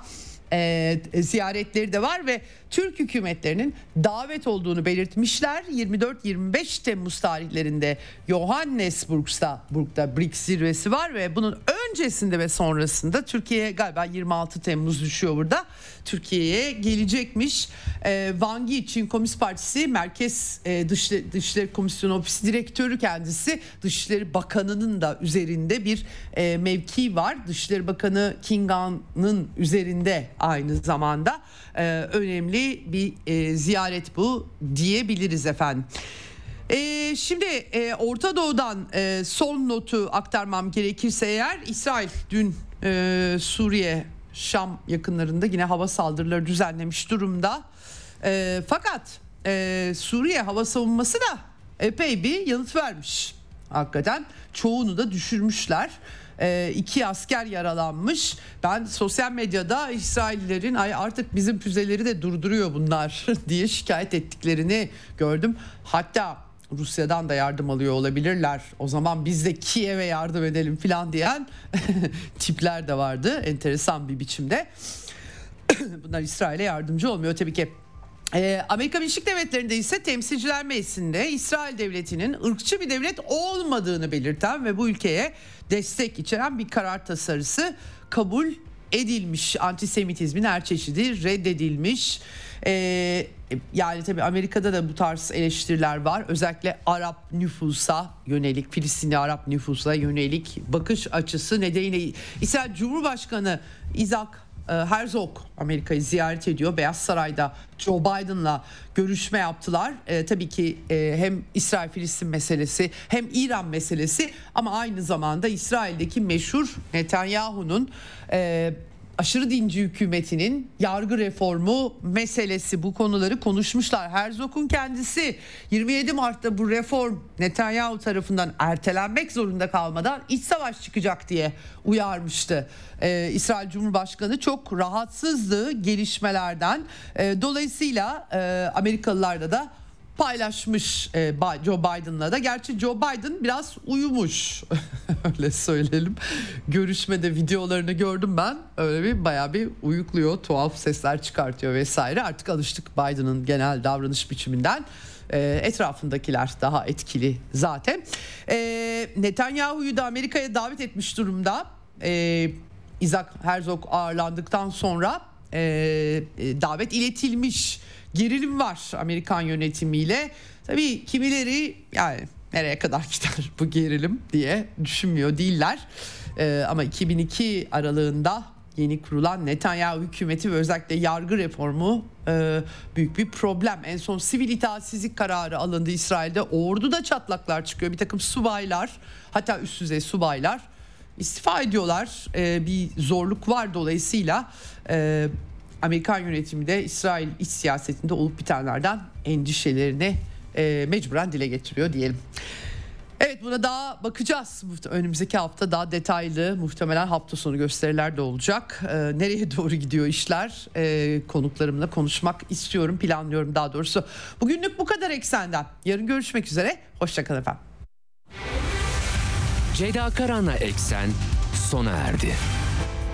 e, ziyaretleri de var ve Türk hükümetlerinin davet olduğunu belirtmişler. yirmi dört yirmi beş Temmuz tarihlerinde Johannesburg'da Burg'da B R I C S zirvesi var ve bunun öncesinde ve sonrasında Türkiye galiba yirmi altı Temmuz düşüyor burada. Türkiye'ye gelecekmiş. Ee, Wang Yi, Çin Komünist Partisi Merkez e, Dışişleri, Dışişleri Komisyonu Ofisi Direktörü kendisi. Dışişleri Bakanı'nın da üzerinde bir e, mevki var. Dışişleri Bakanı Qin Gang'ın üzerinde aynı zamanda e, önemli bir e, ziyaret bu diyebiliriz efendim. E, şimdi e, Orta Doğu'dan e, son notu aktarmam gerekirse eğer, İsrail dün e, Suriye, Şam yakınlarında yine hava saldırıları düzenlemiş durumda. E, fakat e, Suriye hava savunması da epey bir yanıt vermiş. Hakikaten çoğunu da düşürmüşler. E, iki asker yaralanmış. Ben sosyal medyada İsraillerin ay artık bizim füzeleri de durduruyor bunlar diye şikayet ettiklerini gördüm. Hatta Rusya'dan da yardım alıyor olabilirler. O zaman biz de Kiev'e yardım edelim falan diyen tipler de vardı enteresan bir biçimde. Bunlar İsrail'e yardımcı olmuyor tabii ki. Ee, Amerika Birleşik Devletleri'nde ise Temsilciler Meclisi'nde İsrail Devleti'nin ırkçı bir devlet olmadığını belirten ve bu ülkeye destek içeren bir karar tasarısı kabul edilmiş. Antisemitizmin her çeşidi reddedilmiş. Ee, yani tabii Amerika'da da bu tarz eleştiriler var. Özellikle Arap nüfusa yönelik, Filistinli Arap nüfusa yönelik bakış açısı nedeniyle İsrail Cumhurbaşkanı Isaac Herzog Amerika'yı ziyaret ediyor. Beyaz Saray'da Joe Biden'la görüşme yaptılar. E, tabii ki e, hem İsrail-Filistin meselesi hem İran meselesi ama aynı zamanda İsrail'deki meşhur Netanyahu'nun e, aşırı dinci hükümetinin yargı reformu meselesi, bu konuları konuşmuşlar. Herzog'un kendisi yirmi yedi Mart'ta bu reform Netanyahu tarafından ertelenmek zorunda kalmadan iç savaş çıkacak diye uyarmıştı. Ee, İsrail Cumhurbaşkanı çok rahatsızdı gelişmelerden. Ee, dolayısıyla e, Amerikalılarda da paylaşmış e, Joe Biden'la da. Gerçi Joe Biden biraz uyumuş öyle söyleyelim. Görüşmede videolarını gördüm ben. Öyle bir bayağı bir uyukluyor, tuhaf sesler çıkartıyor vesaire. Artık alıştık Biden'ın genel davranış biçiminden. E, etrafındakiler daha etkili zaten. E, Netanyahu'yu da Amerika'ya davet etmiş durumda. E, Isaac Herzog ağırlandıktan sonra e, e, davet iletilmiş. Gerilim var Amerikan yönetimiyle. Tabii kimileri yani nereye kadar gider bu gerilim diye düşünmüyor değiller. Ee, ama iki bin iki aralığında yeni kurulan Netanyahu hükümeti ve özellikle yargı reformu e, büyük bir problem. En son sivil itaatsizlik kararı alındı İsrail'de. Orduda çatlaklar çıkıyor. Bir takım subaylar, hatta üst düzey subaylar istifa ediyorlar. E, bir zorluk var dolayısıyla. E, Amerikan yönetimi de İsrail iç siyasetinde olup bitenlerden endişelerini e, mecburen dile getiriyor diyelim. Evet, buna daha bakacağız. Önümüzdeki hafta daha detaylı, muhtemelen hafta sonu gösteriler de olacak. E, nereye doğru gidiyor işler? E, konuklarımla konuşmak istiyorum, planlıyorum daha doğrusu. Bugünlük bu kadar Eksen'den. Yarın görüşmek üzere. Hoşça kalın efendim. Ceyda Karan'la Eksen sona erdi.